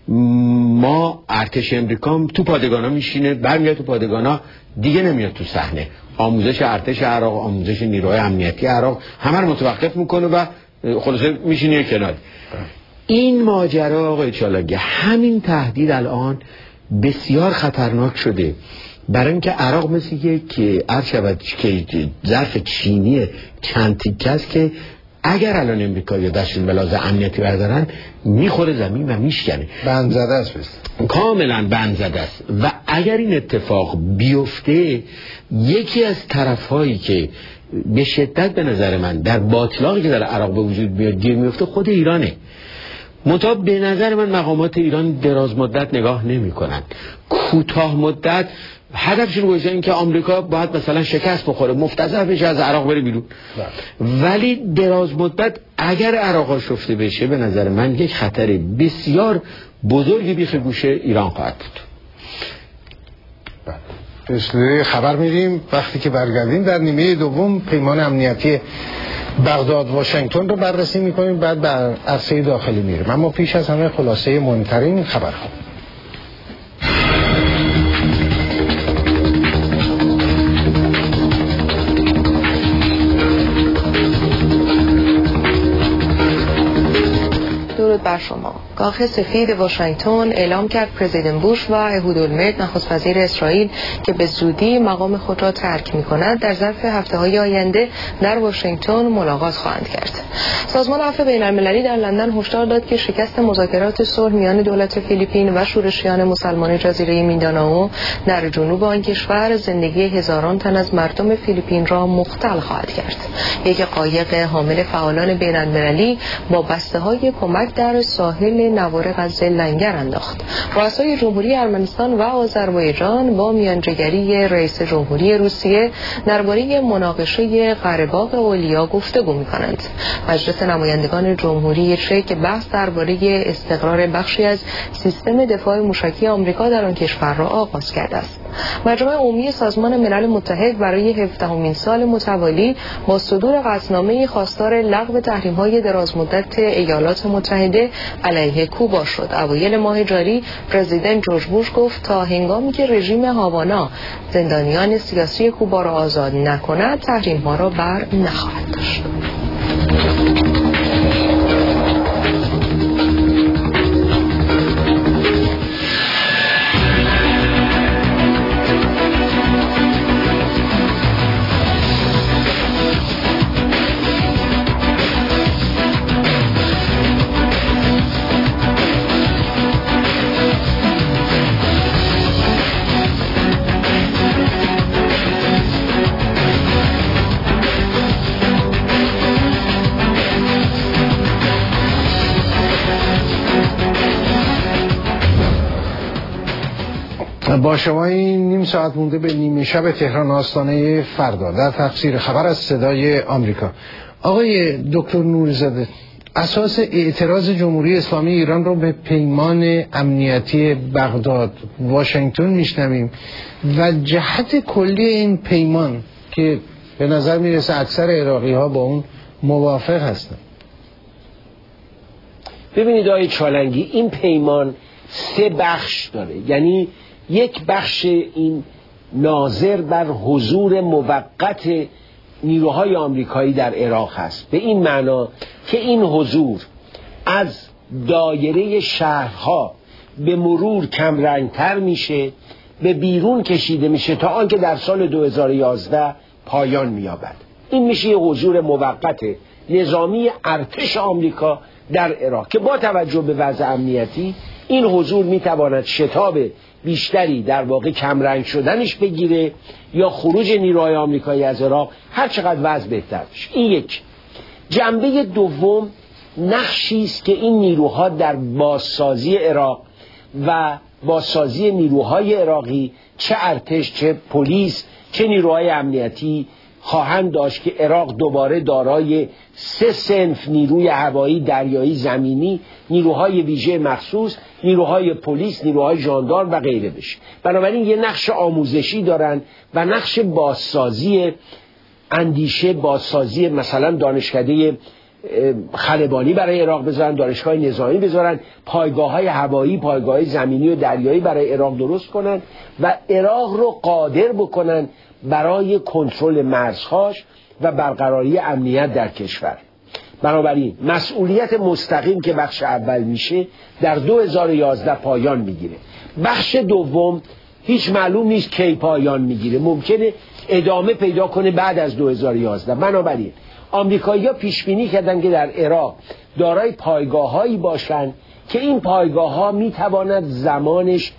ما ارتش امریکا تو پادگانا میشینه، برمیاد تو پادگانا دیگه نمیاد تو صحنه، آموزش ارتش عراق، آموزش نیروهای امنیتی عراق همه رو متوقف میکنه و خلاصه میشینه کنار. این ماجرا آقای چالاگی، همین تهدید الان بسیار خطرناک شده، برای اینکه عراق مثل یک عرض شود که ظرف چینی چند تیکه است که اگر الان امریکایی دستشون به لحاظ امنیتی بردارن میخوره زمین و میشکنه، بند زده است، کاملا بند زده است. و اگر این اتفاق بیفته، یکی از طرفهایی که به شدت به نظر من در باطلاقی که در عراق به وجود بیاد گیر میفته خود ایرانه. منتها به نظر من مقامات ایران دراز مدت نگاه نمی کنن، کوتاه مدت هدفشون گذاشتن این که آمریکا باید مثلا شکست بخوره، مفتضح بشه، از عراق بره بیرون. ولی دراز مدت اگر عراق شفته بشه، به نظر من یک خطر بسیار بزرگی بیخ گوشه ایران خواهد بود. به استودیوی خبر میریم. وقتی که برگردیم در نیمه دوم پیمان امنیتی بغداد واشنگتن رو بررسی میکنیم، بعد بر عرصه داخلی میریم. اما پیش از همه خلاصه مهمترین خبرها. درود بر شما. کاخ سفید واشنگتن اعلام کرد پرزیدنت بوش و اهودالملک نخست وزیر اسرائیل که به زودی مقام خود را ترک می‌کند در ظرف هفته‌های آینده در واشنگتن ملاقات خواهند کرد. سازمان عفو بین‌المللی در لندن هشدار داد که شکست مذاکرات صلح میان دولت فیلیپین و شورشیان مسلمان جزیره مینdanao در جنوب آن کشور زندگی هزاران تن از مردم فیلیپین را مختل خواهد کرد. یک قایق حامل فعالان بین‌المللی با بسته‌های کمک در ساحل نوار غزه لنگر انداخت. رؤسای جمهوری ارمنستان و آذربایجان با میانجیگری رئیس جمهوری روسیه درباره مناقشه قره‌باغ اولیا گفتگو می‌کنند. مجلس نمایندگان جمهوری چک بحث درباره استقرار بخشی از سیستم دفاع موشکی آمریکا در آن کشور را آغاز کرده است. مجمع عمومی سازمان ملل متحد برای هفدهمین سال متوالی با صدور قطعنامه خواستار لغو تحریم‌های درازمدت ایالات متحده علیه کوبا شد. اوایل ماه جاری پرزیدنت جورج بوش گفت تا هنگامی که رژیم هاوانا زندانیان سیاسی کوبا را آزاد نکند تحریم‌ها را بر نخواهد داشت. با شما این نیم ساعت مونده به نیمه شب تهران آستانه فردا در تفسیر خبر از صدای آمریکا. آقای دکتر نوری‌زاده، اساس اعتراض جمهوری اسلامی ایران رو به پیمان امنیتی بغداد واشنگتن میشنویم و جهت کلی این پیمان که به نظر میرسه اکثر عراقی ها با اون موافق هستن. ببینید آقای چالنگی، این پیمان سه بخش داره. یعنی یک بخش این ناظر بر حضور موقت نیروهای آمریکایی در عراق هست، به این معنا که این حضور از دایره شهرها به مرور کم رنگتر میشه، به بیرون کشیده میشه تا آنکه در سال دو هزار و یازده پایان مییابد. این میشه حضور موقت نظامی ارتش آمریکا در عراق که با توجه به وضع امنیتی این حضور میتواند شتاب بیشتری در واقع کمرنگ شدنش بگیره یا خروج نیروهای آمریکایی از عراق هر چقدر وضع بهتر بشه. این یک. جنبه دوم نقشی است که این نیروها در بازسازی عراق و بازسازی نیروهای عراقی، چه ارتش، چه پلیس، چه نیروهای امنیتی، خواهند داشت که عراق دوباره دارای سه صنف نیروی هوایی، دریایی، زمینی، نیروهای ویژه مخصوص، نیروهای پلیس، نیروهای ژاندارم و غیره بشه. بنابراین یه نقش آموزشی دارن و نقش بازسازی اندیشه، بازسازی مثلا دانشکده خلبانی برای عراق بذارن، دانشگاه نظامی بذارن، پایگاه‌های هوایی، پایگاه‌های زمینی و دریایی برای عراق درست کنن و عراق رو قادر بکنن برای کنترل مرزهاش و برقراری امنیت در کشور. بنابراین مسئولیت مستقیم که بخش اول میشه در دو هزار و یازده پایان میگیره. بخش دوم هیچ معلوم نیست کی پایان میگیره، ممکنه ادامه پیدا کنه بعد از دو هزار و یازده. بنابراین آمریکایی‌ها پیش بینی کردن که در عراق دارای پایگاه‌هایی باشن که این پایگاه‌ها میتواند زمانش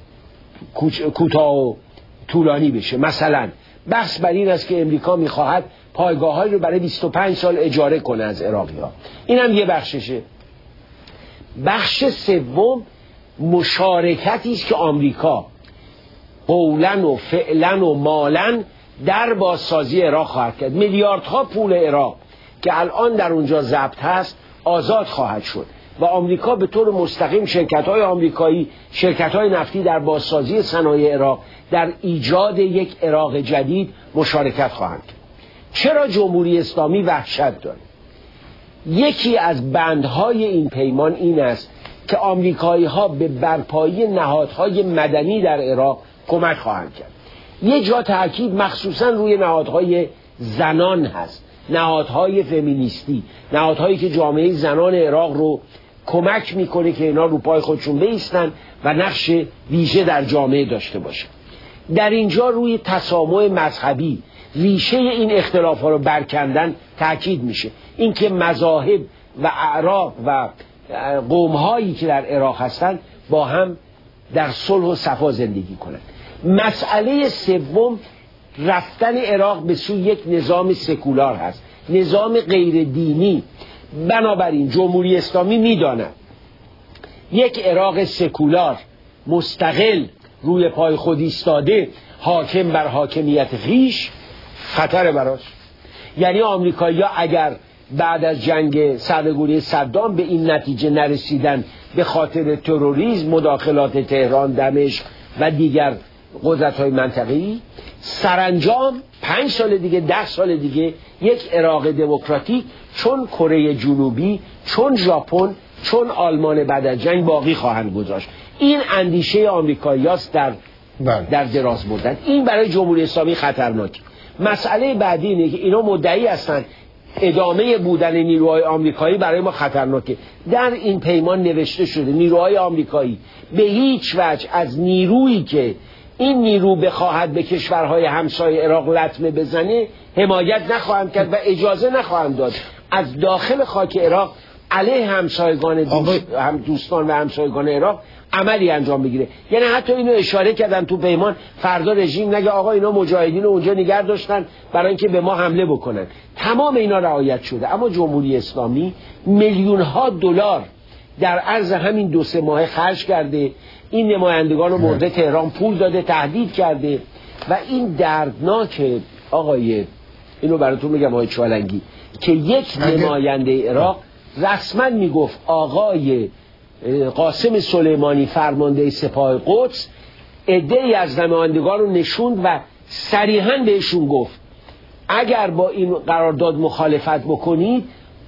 کوتاه و طولانی بشه. مثلا بحث بر این است که امریکا میخواهد پایگاه‌هایی رو برای بیست و پنج سال اجاره کنه از عراقی‌ها. این هم یه بخششه. بخش سوم مشارکتی است که آمریکا قولاً و فعلاً و مالاً در بازسازی عراق خواهد کرد. میلیاردها پول عراق که الان در اونجا ضبط هست آزاد خواهد شد و آمریکا به طور مستقیم شرکت‌های آمریکایی، شرکت‌های نفتی در بازسازی صنایع عراق در ایجاد یک عراق جدید مشارکت خواهند کرد. چرا جمهوری اسلامی وحشت داره؟ یکی از بندهای این پیمان این است که آمریکایی‌ها به برپایی نهادهای مدنی در عراق کمک خواهند کرد. یه جا تاکید مخصوصا روی نهادهای زنان هست، نهادهای فمینیستی، نهادهایی که جامعه زنان عراق رو کمک میکنه که اینا رو پای خودشون بایستن و نقش ویژه در جامعه داشته باشن. در اینجا روی تسامح مذهبی، ریشه این اختلاف ها رو برکندن تاکید میشه، اینکه مذاهب و اعراق و قوم هایی که در عراق هستن با هم در صلح و صفا زندگی کنند. مسئله سوم رفتن عراق به سوی یک نظام سکولار هست، نظام غیر دینی. بنابراین جمهوری اسلامی میداند یک عراق سکولار مستقل روی پای خود ایستاده حاکم بر حاکمیت خویش خطر براش. یعنی آمریکایی‌ها اگر بعد از جنگ سرنگونی صدام به این نتیجه نرسیدن به خاطر تروریسم، مداخلات تهران، دمشق و دیگر قدرت‌های منطقه‌ای، سرانجام پنج سال دیگه، ده سال دیگه یک عراق دموکراتیک چون کره جنوبی، چون ژاپن، چون آلمان بعد از جنگ باقی خواهند گذاشت. این اندیشه آمریکایی‌هاست در بله. در دراز مدت. این برای جمهوری اسلامی خطرناک. مسئله بعدی اینه که اینا مدعی هستند ادامه بودن نیروهای آمریکایی برای ما خطرناکه. در این پیمان نوشته شده نیروهای آمریکایی به هیچ وجه از نیرویی که این نیرو بخواهد به کشورهای همسایه عراق لطمه بزنه حمایت نخواهند کرد و اجازه نخواهند داد از داخل خاک عراق علیه همسایگان دوست هم دوستان و همسایگان عراق عملی انجام بگیره. یعنی حتی اینو اشاره کردن تو پیمان فردا رژیم نگه آقا اینا مجاهدین رو اونجا نگه داشتن برای اینکه به ما حمله بکنن. تمام اینا رعایت شده، اما جمهوری اسلامی میلیون ها دلار در عرض همین دو سه ماه خرج کرده، این نمایندگان رو مورد تهران پول داده، تهدید کرده و این دردناکه. آقای اینو براتون میگم آقای چالنگی که یک نماینده عراق رسما میگفت آقای قاسم سلیمانی فرمانده سپاه قدس عده‌ای از نمایندگان رو نشوند و صریحاً بهشون گفت اگر با این قرارداد مخالفت بکنید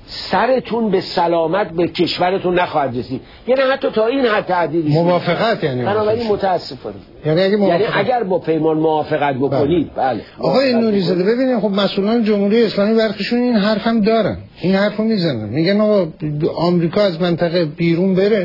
سرتون به سلامت به کشورتون نخواهد رسید. یعنی حتی تا این حد تهدید موافقت. یعنی بنابراین متاسفانه یعنی اگه یعنی اگر با پیمان موافقت بکنید بله, بله. آقای نوری‌زاده ببینید خب مسئولان جمهوری اسلامی برخشون این حرف هم دارن، این حرفو میزنن، میگن آقا آمریکا از منطقه بیرون بره،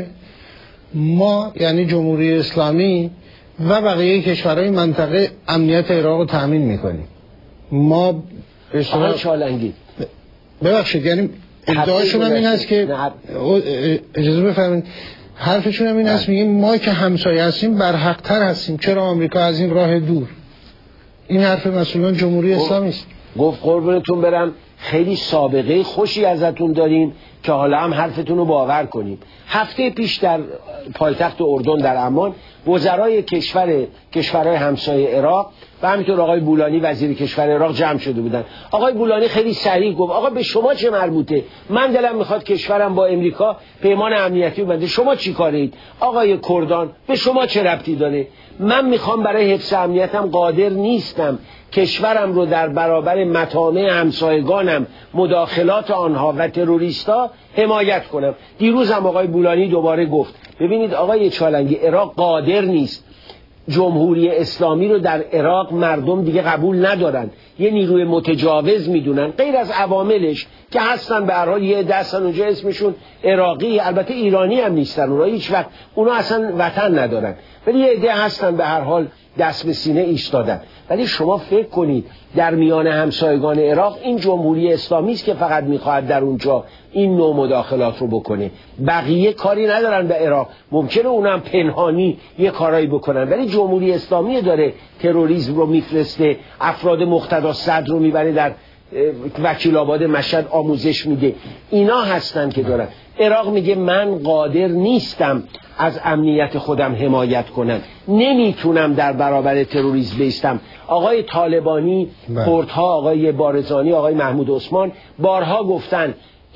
ما یعنی جمهوری اسلامی و بقیه کشورهای منطقه امنیت عراق رو تامین میکنیم. ما آقای چالنگی ببخشید یعنی ادعاشون هم این هست که اجازه بفرمایید حرفشون هم این هست میگیم ما که همسایه هستیم برحق‌تر هستیم، چرا آمریکا از این راه دور؟ این حرف مسئولان جمهوری اسلامی است. گفت قربونتون برم خیلی سابقه خوشی ازتون داریم که حالا هم حرفتون رو باور کنیم. هفته پیش در پایتخت اردن در عمان وزرای کشور کشورهای همسایه عراق و همینطور آقای بولانی وزیر کشور عراق جمع شده بودن. آقای بولانی خیلی سریع گفت آقا به شما چه مربوطه؟ من دلم میخواد کشورم با امریکا پیمان امنیتی بنده، شما چی کارید؟ آقای کردان به شما چه ربطی داره؟ من میخوام برای حفظ امنیتم قادر نیستم کشورم رو در برابر مطامع همسایگانم، مداخلات آنها و تروریستا حمایت کنم. دیروز هم آقای بولانی دوباره گفت ببینید آقای چالنگی عراق قادر نیست، جمهوری اسلامی رو در عراق مردم دیگه قبول ندارن، یه نیروی متجاوز میدونن غیر از عواملش که هستن به هر حال یه دستن اونجا اسمشون عراقی، البته ایرانی هم نیستن، اونها هیچ وقت اونا اصلا وطن ندارن ولی یه عده هستن به هر حال دست به سینه ایستادن. ولی شما فکر کنید در میان همسایگان عراق این جمهوری اسلامی است که فقط میخواهد در اونجا این نوع مداخلات رو بکنه، بقیه کاری ندارن به عراق. ممکنه اونم پنهانی یه کارایی بکنن ولی جمهوری اسلامی داره تروریسم رو میفرسته، افراد مقتدا صدر رو میبره در وکیل آباد مشهد آموزش میده، اینا هستن که دارن. عراق میگه من قادر نیستم از امنیت خودم حمایت کنم، نمیتونم در برابر تروریسم بیستم. آقای طالبانی، کردها، آقای بارزانی، آقای محمود عثمان بارها گفتن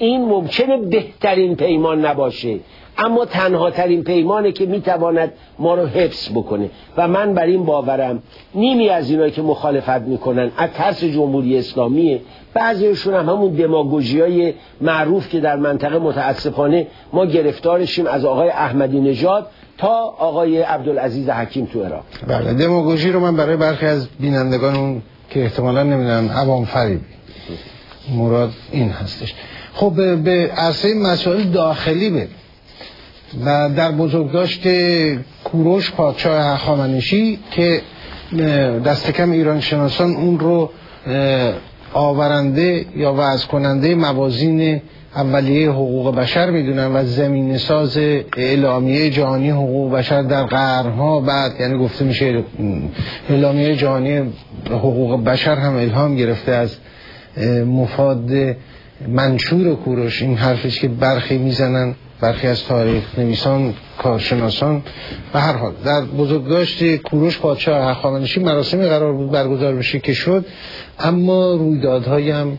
این ممکنه بهترین پیمان نباشه، اما تنها ترین پیمانه که میتواند ما رو حفظ بکنه و من بر این باورم نیمی از اینایی که مخالفت میکنن از ترس جمهوری اسلامیه، بعضیشون هم همون دماگوژیای معروف که در منطقه متاسفانه ما گرفتارشیم، از آقای احمدی نژاد تا آقای عبدالعزیز حکیم تو عراق. بله، دماگوژی رو من برای برخی از بینندگان اون که احتمالاً نمیدونن عوام فریبی مراد این هستش. خب به عرصه مسائل داخلی بریم و در بزرگداشت کوروش پادشاه هخامنشی که دست کم ایران شناسان اون رو آورنده یا وضع کننده موازین اولیه حقوق بشر میدونن و زمینه ساز اعلامیه جهانی حقوق بشر در قرنها بعد، یعنی گفته میشه اعلامیه جهانی حقوق بشر هم الهام گرفته از مفاد منشور کوروش. این حرفش که برخی میزنن، برخی از تاریخ نویسان، کارشناسان. به هر حال در بزرگداشت کوروش پادشاه هخامنشی مراسمی قرار بود برگزار بشه که شد، اما رویدادهایی هم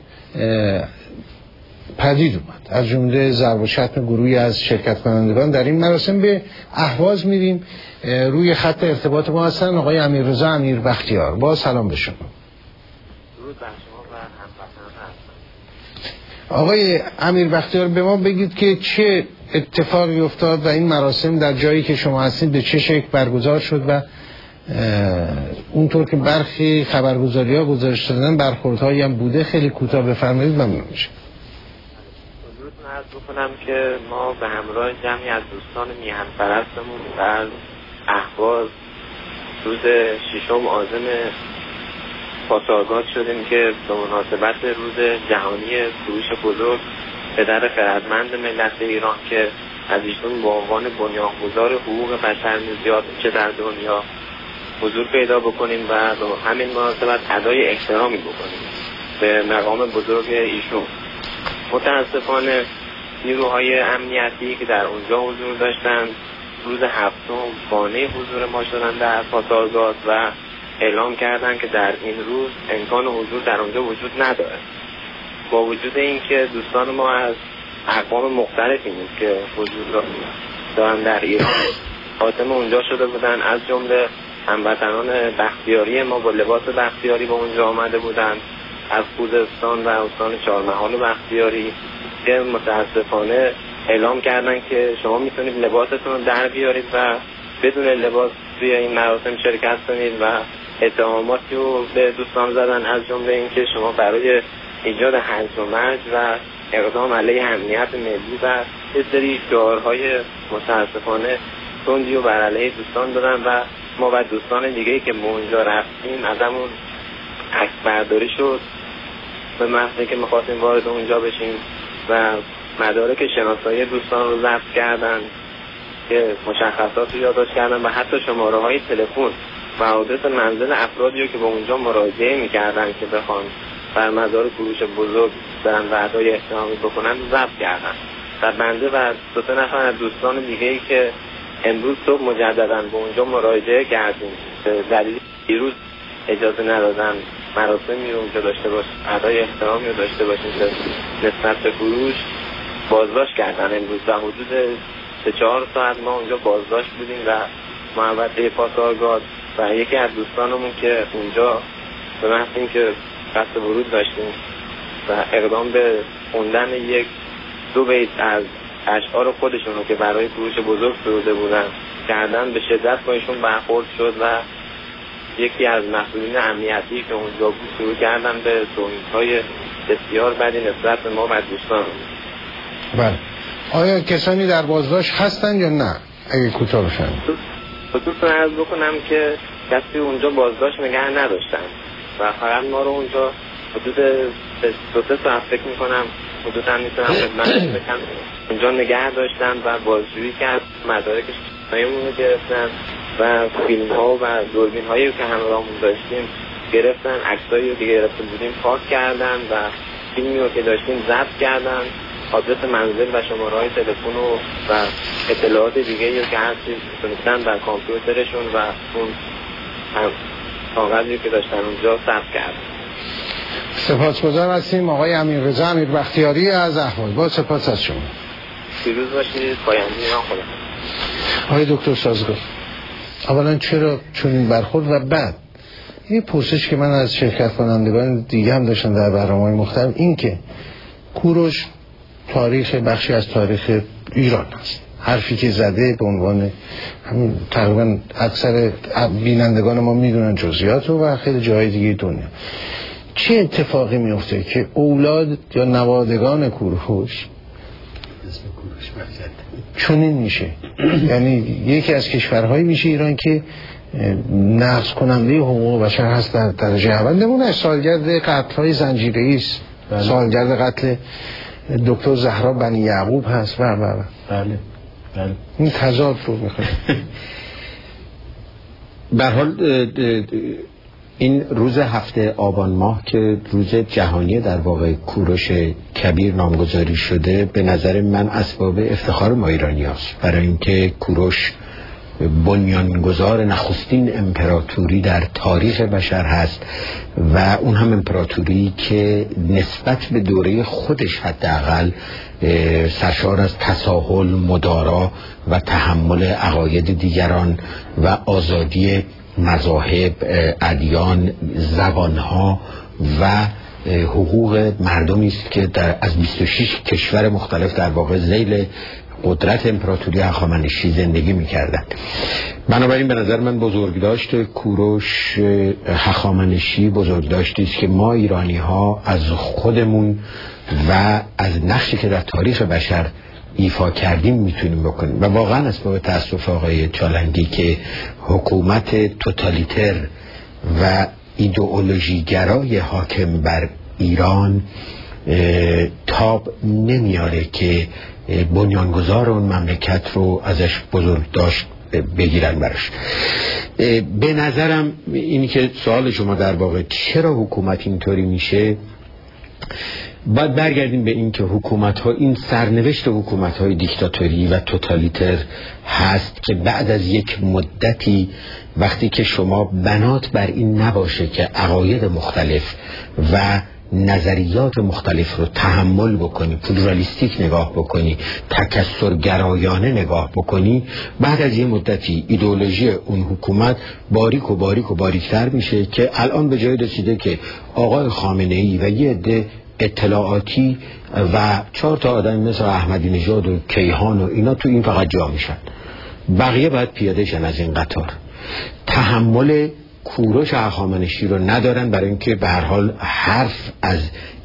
پدید اومد، از جمله ضرب و شتم گروهی از شرکت کنندگان در این مراسم. به اهواز میریم. روی خط ارتباط ما هستن آقای امیررضا امیربختیار. با سلام به شما. درود بر شما و هموطنان هستم. آقای امیربختیار، به ما بگید که چه اتفاقی افتاد و این مراسم در جایی که شما هستید به چه شکل برگزار شد و اونطور که برخی خبرگزاری ها گزارش دادن برخوردهایی هم بوده. خیلی کوتاه بفرمایید ممنون میشه. حضورتون عرض بکنم که ما به همراه جمعی از دوستان میهن پرستمون در اهواز روز ششم آذن پاسارگاد شدیم که به مناسبت روز جهانی کوروش بزرگ پدر خردمند ملت ایران که از ایشون به عنوان بنیانگذار حقوق بشر زیاد چه در دنیا حضور پیدا بکنیم و به همین مناسبت ادای احترامی بکنیم به مقام بزرگ ایشون. متاسفانه نیروهای امنیتی که در اونجا حضور داشتند روز هفتم مانع حضور ما شدن در پاسارگاد و اعلام کردند که در این روز امکان حضور در اونجا وجود نداره. با وجود اینکه دوستان ما از اقوام مختلفی نیست که حضور دارن در ایران حاتم اونجا شده بودن، از جمله هموطنان بختیاری ما با لباس بختیاری به اونجا آمده بودن از خوزستان و استان چهارمحال بختیاری که متاسفانه اعلام کردن که شما میتونید لباستون رو در بیارید و بدون لباس توی این مراسم شرکت کنید و اتهاماتی رو به دوستان زدن، از جمله اینکه شما برای ایجاد هرج و مرج و اقدام علیه امنیت ملی و یه سری شعارهای متاسفانه تندی و بر علیه دوستان دادن و ما و دوستان دیگه‌ای که ما اونجا رفتیم ازمون عکس برداری شد به محضی که می‌خواستیم وارد اونجا بشیم و مدارک شناسایی دوستان رو ضبط کردن که مشخصات رو یادداشت کردن و حتی شماره‌های تلفن و آدرس منزل افرادی رو که به اونجا مراجعه می‌کردن که بخوان بر مدار کوروش بزرگ برن و ادای احترامی بکنن ضبط کردن. و بنده و دو تا نفر از دوستان دیگه‌ای که امروز صبح مجدداً به اونجا مراجعه کردیم به دلیل دیروز اجازه ندادن مراسمی رو اونجا داشته باشیم، ادای احترامی رو داشته باشیم نسبت به کوروش، بازداشت کردن امروز و حدود سه چهار ساعت ما اونجا بازداشت بودیم و محوطه پاسارگاد و یکی از دوستانمون که اونجا به محض اینکه قصد ورود داشتیم و اقدام به خوندن یک دو بیت از اشعار خودشون رو که برای کوروش بزرگ سروده بودن کردن به شدت با ایشون برخورد شد و یکی از مسئولین امنیتی که اونجا بود شروع کردن به توهین‌های بسیار بدی نسبت به ما و دوستان. بله. آیا کسانی در بازداشت هستن یا نه؟ اگه کوتاه بشن. خصوصا عرض بکنم که کسی اونجا بازداشت نگه نداشتن و فقط ما رو اونجا حدود دو سه ساعت فکر میکنم حدود هم میتونم خدمت بکنم اونجا نگه داشتن و بازجویی کرد، مدارک شناساییمون رو گرفتن و فیلم ها و دوربین هایی که همراهمون داشتیم گرفتن، عکسایی رو که گرفته بودیم پاک کردن و فیلمی رو که داشتیم ضبط کردن، آدرس منزل و شماره های تلفن و اطلاعات دیگه رو که هر چیز تونستن در کامپیوترشون و اون هم کاغذی که داشتن اونجا ثبت کردن. سپاسگزار هستیم آقای امیررضا امیربختیاری از احوال. با سپاس از شما. پیروز باشید. پاینده من خودم. آقای دکتر سازگار، اولا چرا چون برخورد و بعد این پرسش که من از شرکت کنندگان دیگه هم داشتن در برنامه‌های مختلف، این که کوروش تاریخ بخشی از تاریخ ایران است، حرفی که زده به عنوان همین تقریبا اکثر بینندگان ما میدونن جزئیات رو و خیلی جای دیگه دنیا. چه اتفاقی میفته که اولاد یا نوادگان کوروش چنین میشه؟ یعنی یکی از کشورهایی میشه ایران که نقض کننده حقوق بشر هست در درجه اول. نمونه سالگرد قتل‌های زنجیره‌ای است، سالگرد قتل دکتر زهرا بنی یعقوب هست و و بله بله این تضاد رو میخواد. به هر حال این روز هفته آبان ماه که روز جهانی در واقع کوروش کبیر نامگذاری شده، به نظر من اسباب افتخار ما ایرانی هست، برای اینکه کوروش بنیانگذار نخستین امپراتوری در تاریخ بشر هست و اون هم امپراتوری که نسبت به دوره خودش حداقل سرشار از تساهل، مدارا و تحمل عقاید دیگران و آزادی مذاهب، ادیان، زبانها و حقوق مردمی است که در از بیست و شش کشور مختلف در واقع ذیل قدرت امپراتوری هخامنشی زندگی می‌کردند. بنابراین به نظر من بزرگداشت کوروش هخامنشی بزرگداشتی است که ما ایرانی‌ها از خودمون و از نقشی که در تاریخ بشر ایفا کردیم میتونیم بکنیم. و واقعا اسباب تأسف آقای چالنگی که حکومت توتالیتر و ایدئولوژی گرای حاکم بر ایران تاب نمیاره که بنیانگذار اون مملکت رو ازش بزرگ داشت بگیرن براش. به نظرم اینی که سوال شما در واقع چرا حکومت اینطوری میشه، باید برگردیم به این که حکومت ها، این سرنوشت حکومت های دیکتاتوری و توتالیتر هست که بعد از یک مدتی وقتی که شما بنات بر این نباشه که عقاید مختلف و نظریات مختلف رو تحمل بکنی، پلورالیستیک نگاه بکنی، تکثرگرایانه نگاه بکنی، بعد از یه مدتی ایدئولوژی اون حکومت باریک و باریک و باریکتر میشه که الان به جای رسیده که آقای خامنه‌ای و یه عده اطلاعاتی و چهار تا آدم مثل احمدی نژاد و کیهان و اینا تو این فقط جا میشن، بقیه باید پیاده شن از این قطار. تحمل کوروش هخامنشی رو ندارن، برای اینکه به هر حال حرف از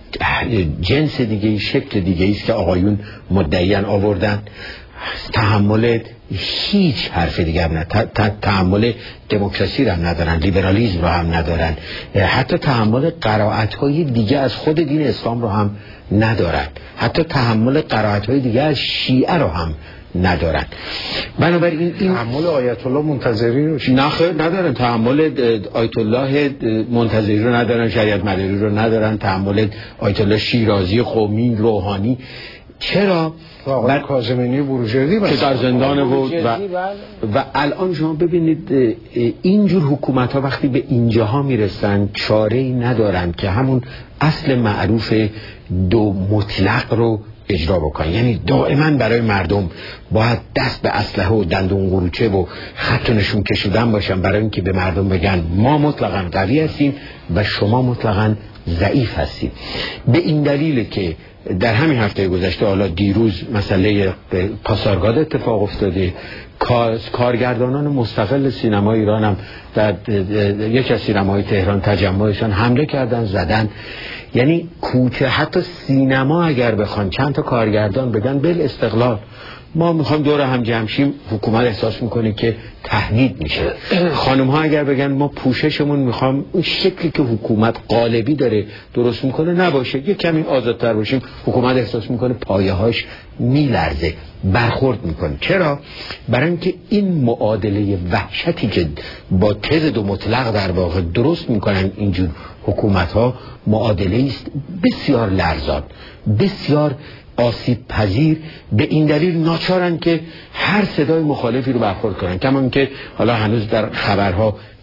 جنس دیگه، شکل دیگه است که آقایون مدعیان آوردن. تحمل هیچ حرف دیگه هم ندارن، تحمل دموکراسی رو هم ندارن، لیبرالیسم رو هم ندارن، حتی تحمل قرائت‌های دیگه از خود دین اسلام رو هم ندارن، حتی تحمل قرائت‌های دیگه از شیعه رو هم ندارن. بنابراین این تحمل آیت الله منتظری رو نخیر ندارن، تحمل آیت الله منتظری رو ندارن، شریعت مداری رو ندارن، تحمل آیت الله شیرازی، قمی، روحانی. چرا؟ آقای کاظمینی بروجردی که در زندان بود و, و الان شما ببینید اینجور حکومت ها وقتی به اینجاها میرسن چاره‌ای ندارن که همون اصل معروف دو مطلق رو اجرا بکنن. یعنی دائما برای مردم باید دست به اسلحه و دندون قروچه و خط و نشون کشیدن باشن، برای اینکه به مردم بگن ما مطلقاً قوی هستیم و شما مطلقاً ضعیف هستید. به این دلیل که در همین هفته گذشته، حالا دیروز مسئله پاسارگاد اتفاق افتاده، کارگردانان مستقل سینما ایران هم در یک از سینماهای تهران تجمعشان حمله کردن، زدن. یعنی کوچه حتی سینما اگر بخوان چند تا کارگردان بگن بل استقلال ما میخوام دور هم جمع شیم، حکومت احساس میکنه که تهدید میشه. خانم ها اگر بگن ما پوششمون میخوام اون شکلی که حکومت قالبی داره درست میکنه نباشه، یه کمی آزادتر باشیم، حکومت احساس میکنه پایه هاش میلرزه، برخورد میکنه. چرا؟ برای اینکه این معادله وحشتی که با تز دو مطلق در واقع درست میکنن اینجور حکومت ها، معادله است بسیار لرزان، بسیار آسیب پذیر. به این دلیل ناچارن که هر صدای مخالفی رو برخورد کنن. کما که حالا هنوز در خبرها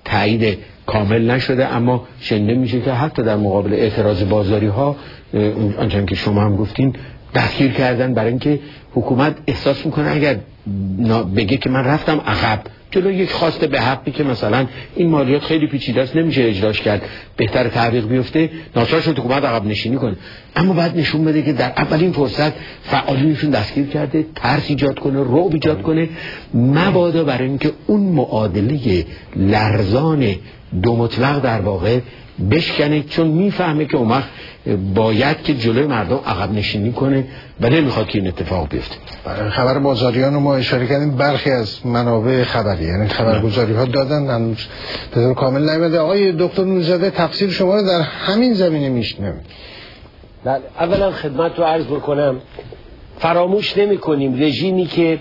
تایید کامل نشده، اما شنیده میشه که حتی در مقابل اعتراض بازاری ها آنچنان که شما هم گفتین دستگیر کردن، برای اینکه حکومت احساس میکنه اگر بگه که من رفتم عقب جلو یک خواسته به حقی که مثلا این مالیات خیلی پیچیده است نمیشه اجراش کرد، بهتر تعویق بیفته، ناچار شد حکومت عقب نشینی کنه. اما بعد نشون بده که در اولین فرصت فعالینشون دستگیر کرده، ترس ایجاد کنه، رعب ایجاد کنه، مبادا برای اینکه اون معادله لرزان دو مطلق در واقع بشکنه، چون میفهمه که اون وقت باید که جلوی مردم عقب نشینی کنه و نمیخواد که این اتفاق بیفته. برای خبر بازاریان رو ما اشاره کردیم، برخی از منابع خبری یعنی خبرگزاری ها دادن، هنوز به طور کامل نیامده. آقای دکتر نوری‌زاده تفسیر شما رو در همین زمینه میشنویم. بله، اولا خدمت رو عرض بکنم فراموش نمی کنیم رژیمی که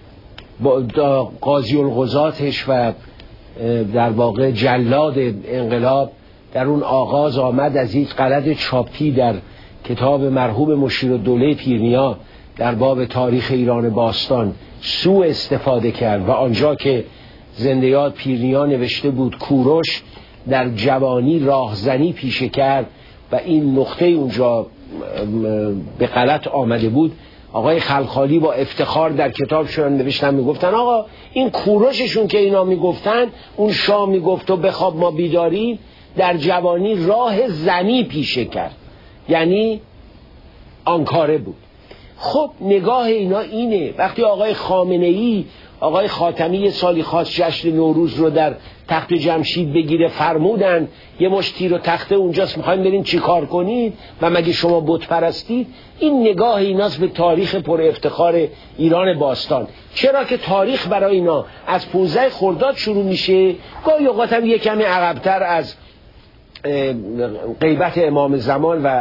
با قاضی القضاتش و در واقع جلاد انقلاب در اون آغاز آمد از یک غلط چاپی در کتاب مرحوم مشیرالدوله پیرنیا در باب تاریخ ایران باستان سوء استفاده کرد و آنجا که زنده یاد پیرنیا نوشته بود کوروش در جوانی راهزنی پیشه کرد و این نقطه اونجا به غلط آمده بود، آقای خلخالی با افتخار در کتابشون نوشتن میگفتن آقا این کوروششون که اینا میگفتن اون شاه میگفت و بخواب ما بیداری در جوانی راه زنی پیشه کرد، یعنی آنکاره بود. خب نگاه اینا اینه. وقتی آقای خامنه‌ای آقای خاتمی سالی خاص جشن نوروز رو در تخت جمشید بگیره فرمودن یه مش تیر و تخته اونجاست میخواین برین چی کار کنید و مگه شما بت پرستید، این نگاه ایناست به تاریخ پر افتخار ایران باستان. چرا که تاریخ برای اینا از پانزده خرداد شروع میشه، گاهی اوقات هم یه کمی عقب‌تر از غیبت امام زمان و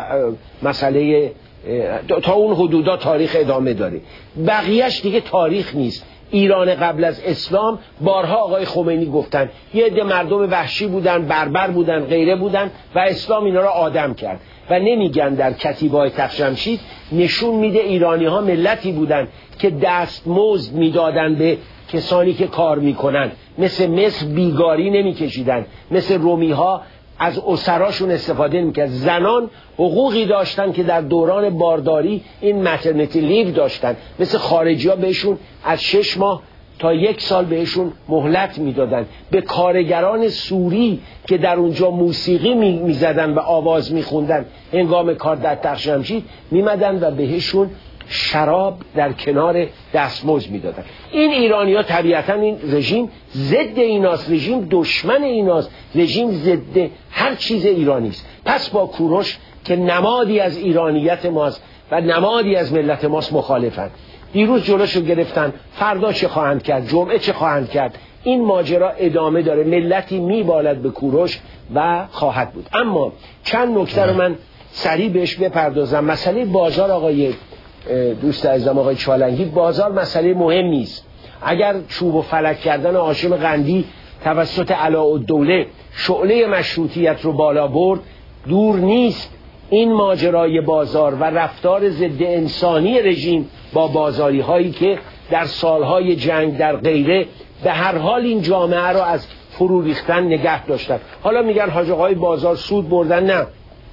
مسئله تا اون حدودا تاریخ ادامه داره، بقیهش دیگه تاریخ نیست. ایران قبل از اسلام بارها آقای خمینی گفتن یه عده مردم وحشی بودن، بربر بودن، غیره بودن و اسلام اینا را آدم کرد و نمیگن در کتیبه‌های تخت جمشید نشون میده ایرانی ها ملتی بودن که دستمزد میدادن به کسانی که کار میکنن، مثل مصر بیگاری نمیکشیدن، مثل رومی ها از اسراشون استفاده میکرد، زنان حقوقی داشتن که در دوران بارداری این مترنیتی لیو داشتن، مثل خارجی ها بهشون از شش ماه تا یک سال بهشون مهلت میدادن. به کارگران سوری که در اونجا موسیقی میزدن و آواز میخوندن هنگام کار در تخت جمشید میمدن و بهشون شراب در کنار دستمزد میدادن. این ایرانی ها طبیعتا این رژیم ضد ایناست، رژیم دشمن ایناست، رژیم ضد هر چیز ایرانی است. پس با کوروش که نمادی از ایرانیت ماست و نمادی از ملت ماست مخالفن. دیروز جلوشو گرفتن، فردا چه خواهند کرد، جمعه چه خواهند کرد. این ماجرا ادامه داره، ملتی میبالد به کوروش و خواهد بود. اما چند نکته رو من سریع بهش بپردازم. مسئله بازار آقای دوست عزیزم آقای چالنگی، بازار مسئله مهمی است. اگر چوب و فلک کردن هاشم قندی توسط علاءالدوله شعله مشروطیت رو بالا برد، دور نیست این ماجرای بازار و رفتار ضد انسانی رژیم با بازاری هایی که در سالهای جنگ در غیره به هر حال این جامعه رو از فرو ریختن نگه داشتن. حالا میگن حاج آقای بازار سود بردن، نه،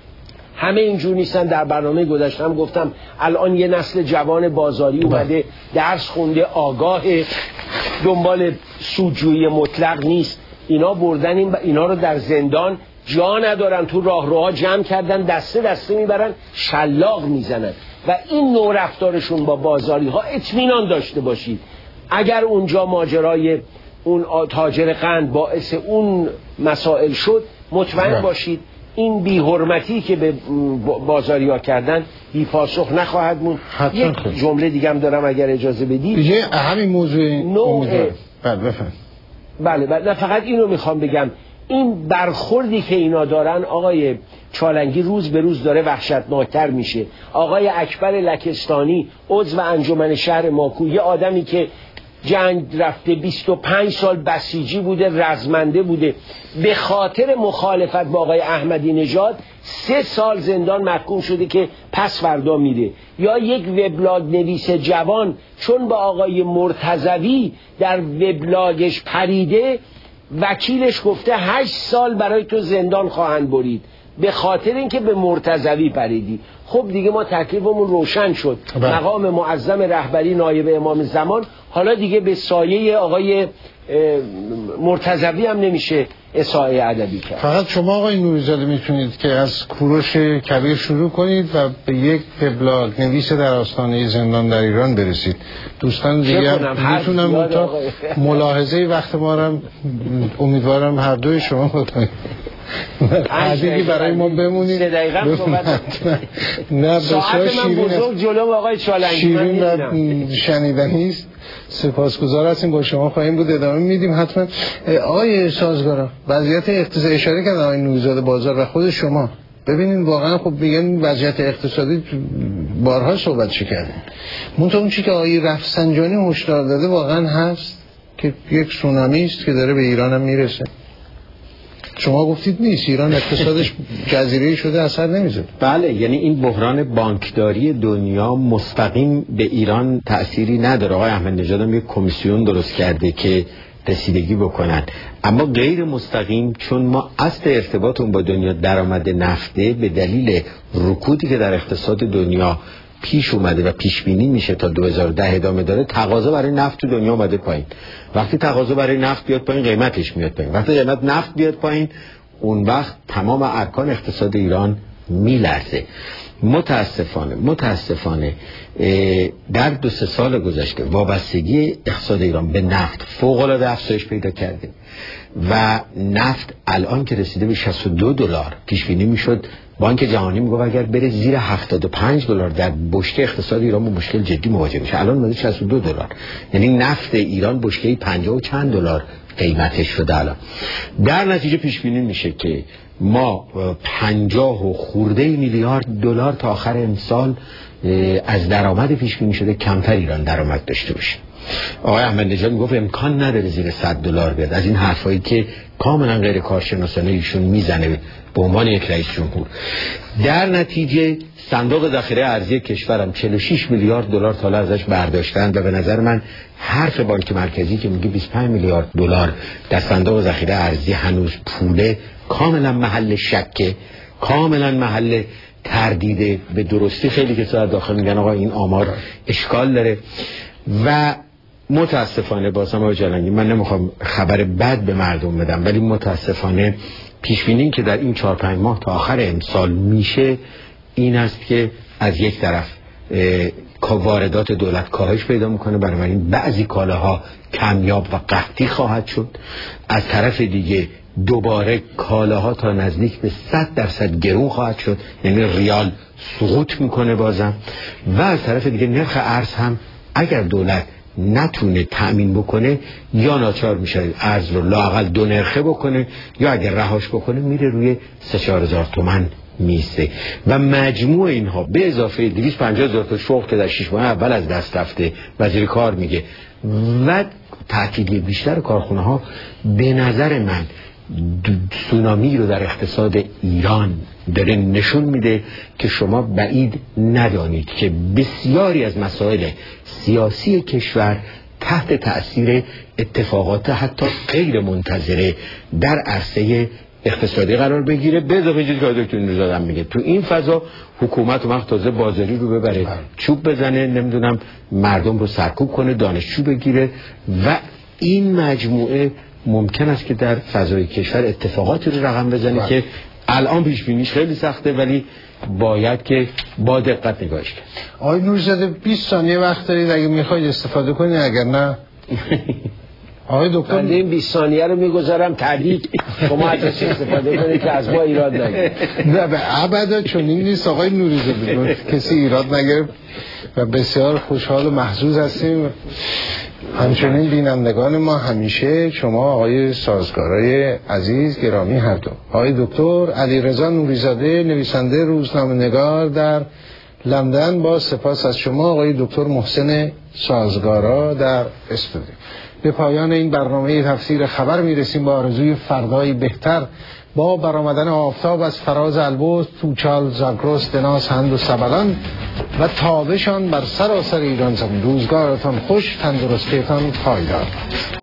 همه اینجور نیستن. در برنامه گذاشتم گفتم الان یه نسل جوان بازاری اومده، درس خونده، آگاه، دنبال سودجویی مطلق نیست. اینا بردن این اینا رو در زندان جا ندارن، تو راهروها جمع کردن، دسته دسته میبرن، شلاق میزنن و این نوع رفتارشون با بازاری ها اطمینان داشته باشید اگر اونجا ماجرای اون تاجر قند باعث اون مسائل شد، مطمئن باشید این بی حرمتی که به بازاری ها کردن بی پاسخ نخواهد موند. یک جمله دیگه هم دارم اگر اجازه بدید. دیگه همین موضوع نوع بله بفهم. بله بله نه فقط اینو میخوام بگم، این برخوردی که اینا دارن آقای چالنگی روز به روز داره وحشتناکتر میشه. آقای اکبر لکستانی عضو انجمن شهر ماکو، یه آدمی که جنگ رفته، بیست و پنج سال بسیجی بوده، رزمنده بوده، به خاطر مخالفت با آقای احمدی نژاد سه سال زندان محکوم شده که پس فردا میره. یا یک وبلاگ نویس جوان چون با آقای مرتضوی در وبلاگش پریده وکیلش گفته هشت سال برای تو زندان خواهند برید به خاطر اینکه به مرتضوی پریدی. خب دیگه ما تکلیفمون روشن شد. بله. مقام معظم رهبری نایب امام زمان حالا دیگه به سایه آقای مرتضوی هم نمیشه اساءه ادبی کرد. فقط شما آقای نوری‌زاده میتونید که از کوروش کبیر شروع کنید و به یک وبلاگ نویس در آستانه زندان در ایران برسید. دوستان دیگه میتونم تا ملاحظه وقت ما رو امیدوارم هر دوی شما بکنید. عزیزی برای ما بمونید. سه دقیقه صحبت نه بسیار شیرین جلو آقای چالنگی شیرین و شنیدنی است. سپاسگزار هستیم. با شما خواهیم بود، ادامه میدیم حتما. آقای سازگارا، وضعیت اقتصادی اشاره کردن آقای نوری‌زاده بازار و خود شما ببینید واقعا خب میگن وضعیت اقتصادی بارها صحبت چه کردن، منتها اون چیزی که آقای رفسنجانی هشدار داده واقعا هست که یک سونامی است که داره به ایران هم میرسه. شما گفتید نیست، ایران اقتصادش جزیره‌ای شده، اثر نمیذاره. بله، یعنی این بحران بانکداری دنیا مستقیم به ایران تأثیری نداره. آقای احمدی نژاد هم یک کمیسیون درست کرده که رسیدگی بکنن، اما غیر مستقیم، چون ما اصل ارتباطمون با دنیا درآمد نفته به دلیل رکودی که در اقتصاد دنیا پیش اومده و پیش بینی میشه تا دو هزار و ده ادامه داره، تقاضا برای نفت تو دنیا اومده پایین. وقتی تقاضا برای نفت بیاد پایین، قیمتش میاد پایین. وقتی قیمت نفت بیاد پایین، اون وقت تمام ارکان اقتصاد ایران میلرزه. متاسفانه متاسفانه در دو سه سال گذشته وابستگی اقتصاد ایران به نفت فوق العاده افزایش پیدا کرده و نفت الان که رسیده به شصت و دو دلار، پیش بینی میشد بانک جهانی میگه اگر بره زیر هفتاد و پنج دلار در بشکه اقتصاد ایران با مشکل جدی مواجه میشه. الان اومده شصت و دو دلار، یعنی نفت ایران بشکه پنجاه و چند دلار قیمتش شده الان. در نتیجه پیش بینی میشه که ما پنجاه و خورده میلیارد دلار تا آخر امسال از درآمد پیش بینی شده کمتر ایران درآمد داشته باشه. آقای احمدی نژاد میگفت امکان نداره زیر صد دلار بیاد. از این حرفایی که کاملا غیر کارشناسانه ایشون میزنه به عنوان یک رئیس جمهور. در نتیجه صندوق ذخیره ارزی کشورم چهل و شش میلیارد دلار تا ازش برداشتن و به نظر من حرف بانک مرکزی که میگه بیست و پنج میلیارد دلار در صندوق ذخیره ارزی هنوز پوله کاملا محل شکه، کاملا محل تردیده. به درستی خیلی کسا داخل میگن آقا این آمار اشکال داره و متاسفانه بازم آقای جلنگی، من نمیخوام خبر بد به مردم بدم، ولی متاسفانه پیش بینی که در این چهار پنج ماه تا آخر امسال میشه این است که از یک طرف واردات دولت کاهش پیدا میکنه، بنابراین بعضی کالاها کمیاب و قحطی خواهد شد. از طرف دیگه دوباره کالاها تا نزدیک به صد درصد گرون خواهد شد، یعنی ریال سقوط میکنه بازم. و از طرف دیگه نرخ ارز هم اگر دولت نتونه تأمین بکنه یا ناچار میشه ارز رو لااقل دو نرخه بکنه یا اگر رهاش بکنه میره روی سه چهار هزار تومان میسته و مجموع اینها به اضافه دویست و پنجاه هزار تا شغل که در شش ماه اول از دست رفته وزیر کار میگه و تعطیلی بیشتر کارخونه ها، به نظر من سونامی رو در اقتصاد ایران داره نشون میده که شما بعید ندانید که بسیاری از مسائل سیاسی کشور تحت تأثیر اتفاقات حتی غیر منتظره در عرصه اقتصادی قرار بگیره. به اضافه چیزی که دکتر نوری‌زاده میگه تو این فضا حکومت و تازه بازاری رو ببره، چوب بزنه، نمیدونم مردم رو سرکوب کنه، دانشجو بگیره و این مجموعه ممکن است که در فضای کشور اتفاقاتی رو رقم بزنه که الان پیش بینیش خیلی سخته، ولی باید که با دقت نگاهش کرد. آقای نوری‌زاده بیست ثانیه وقت دارید اگه میخواید استفاده کنید، اگر نه آقای دکتر من این بیست ثانیه رو میگذارم تدریج شما ازش استفاده کنید که از ما ایراد نگیرید. نه به ابدا چون این نیست آقای نوری‌زاده، کسی ایراد نگرفت و بسیار خوشحال و محظوظ هستیم. همچنین بینندگان ما همیشه شما آقای سازگارای عزیز گرامی هر دو، آقای دکتر علیرضا نوری‌زاده نویسنده روزنامه‌نگار در لندن، با سپاس از شما آقای دکتر محسن سازگارا در استودیو. به پایان این برنامه تفسیر خبر میرسیم با آرزوی فردایی بهتر با برآمدن آفتاب از فراز البرز، توچال، زاگرس، دناس، هند و سبلان و تابشان بر سراسر ایران زمین. روزگارتان خوش، تندرستیتان پایدار.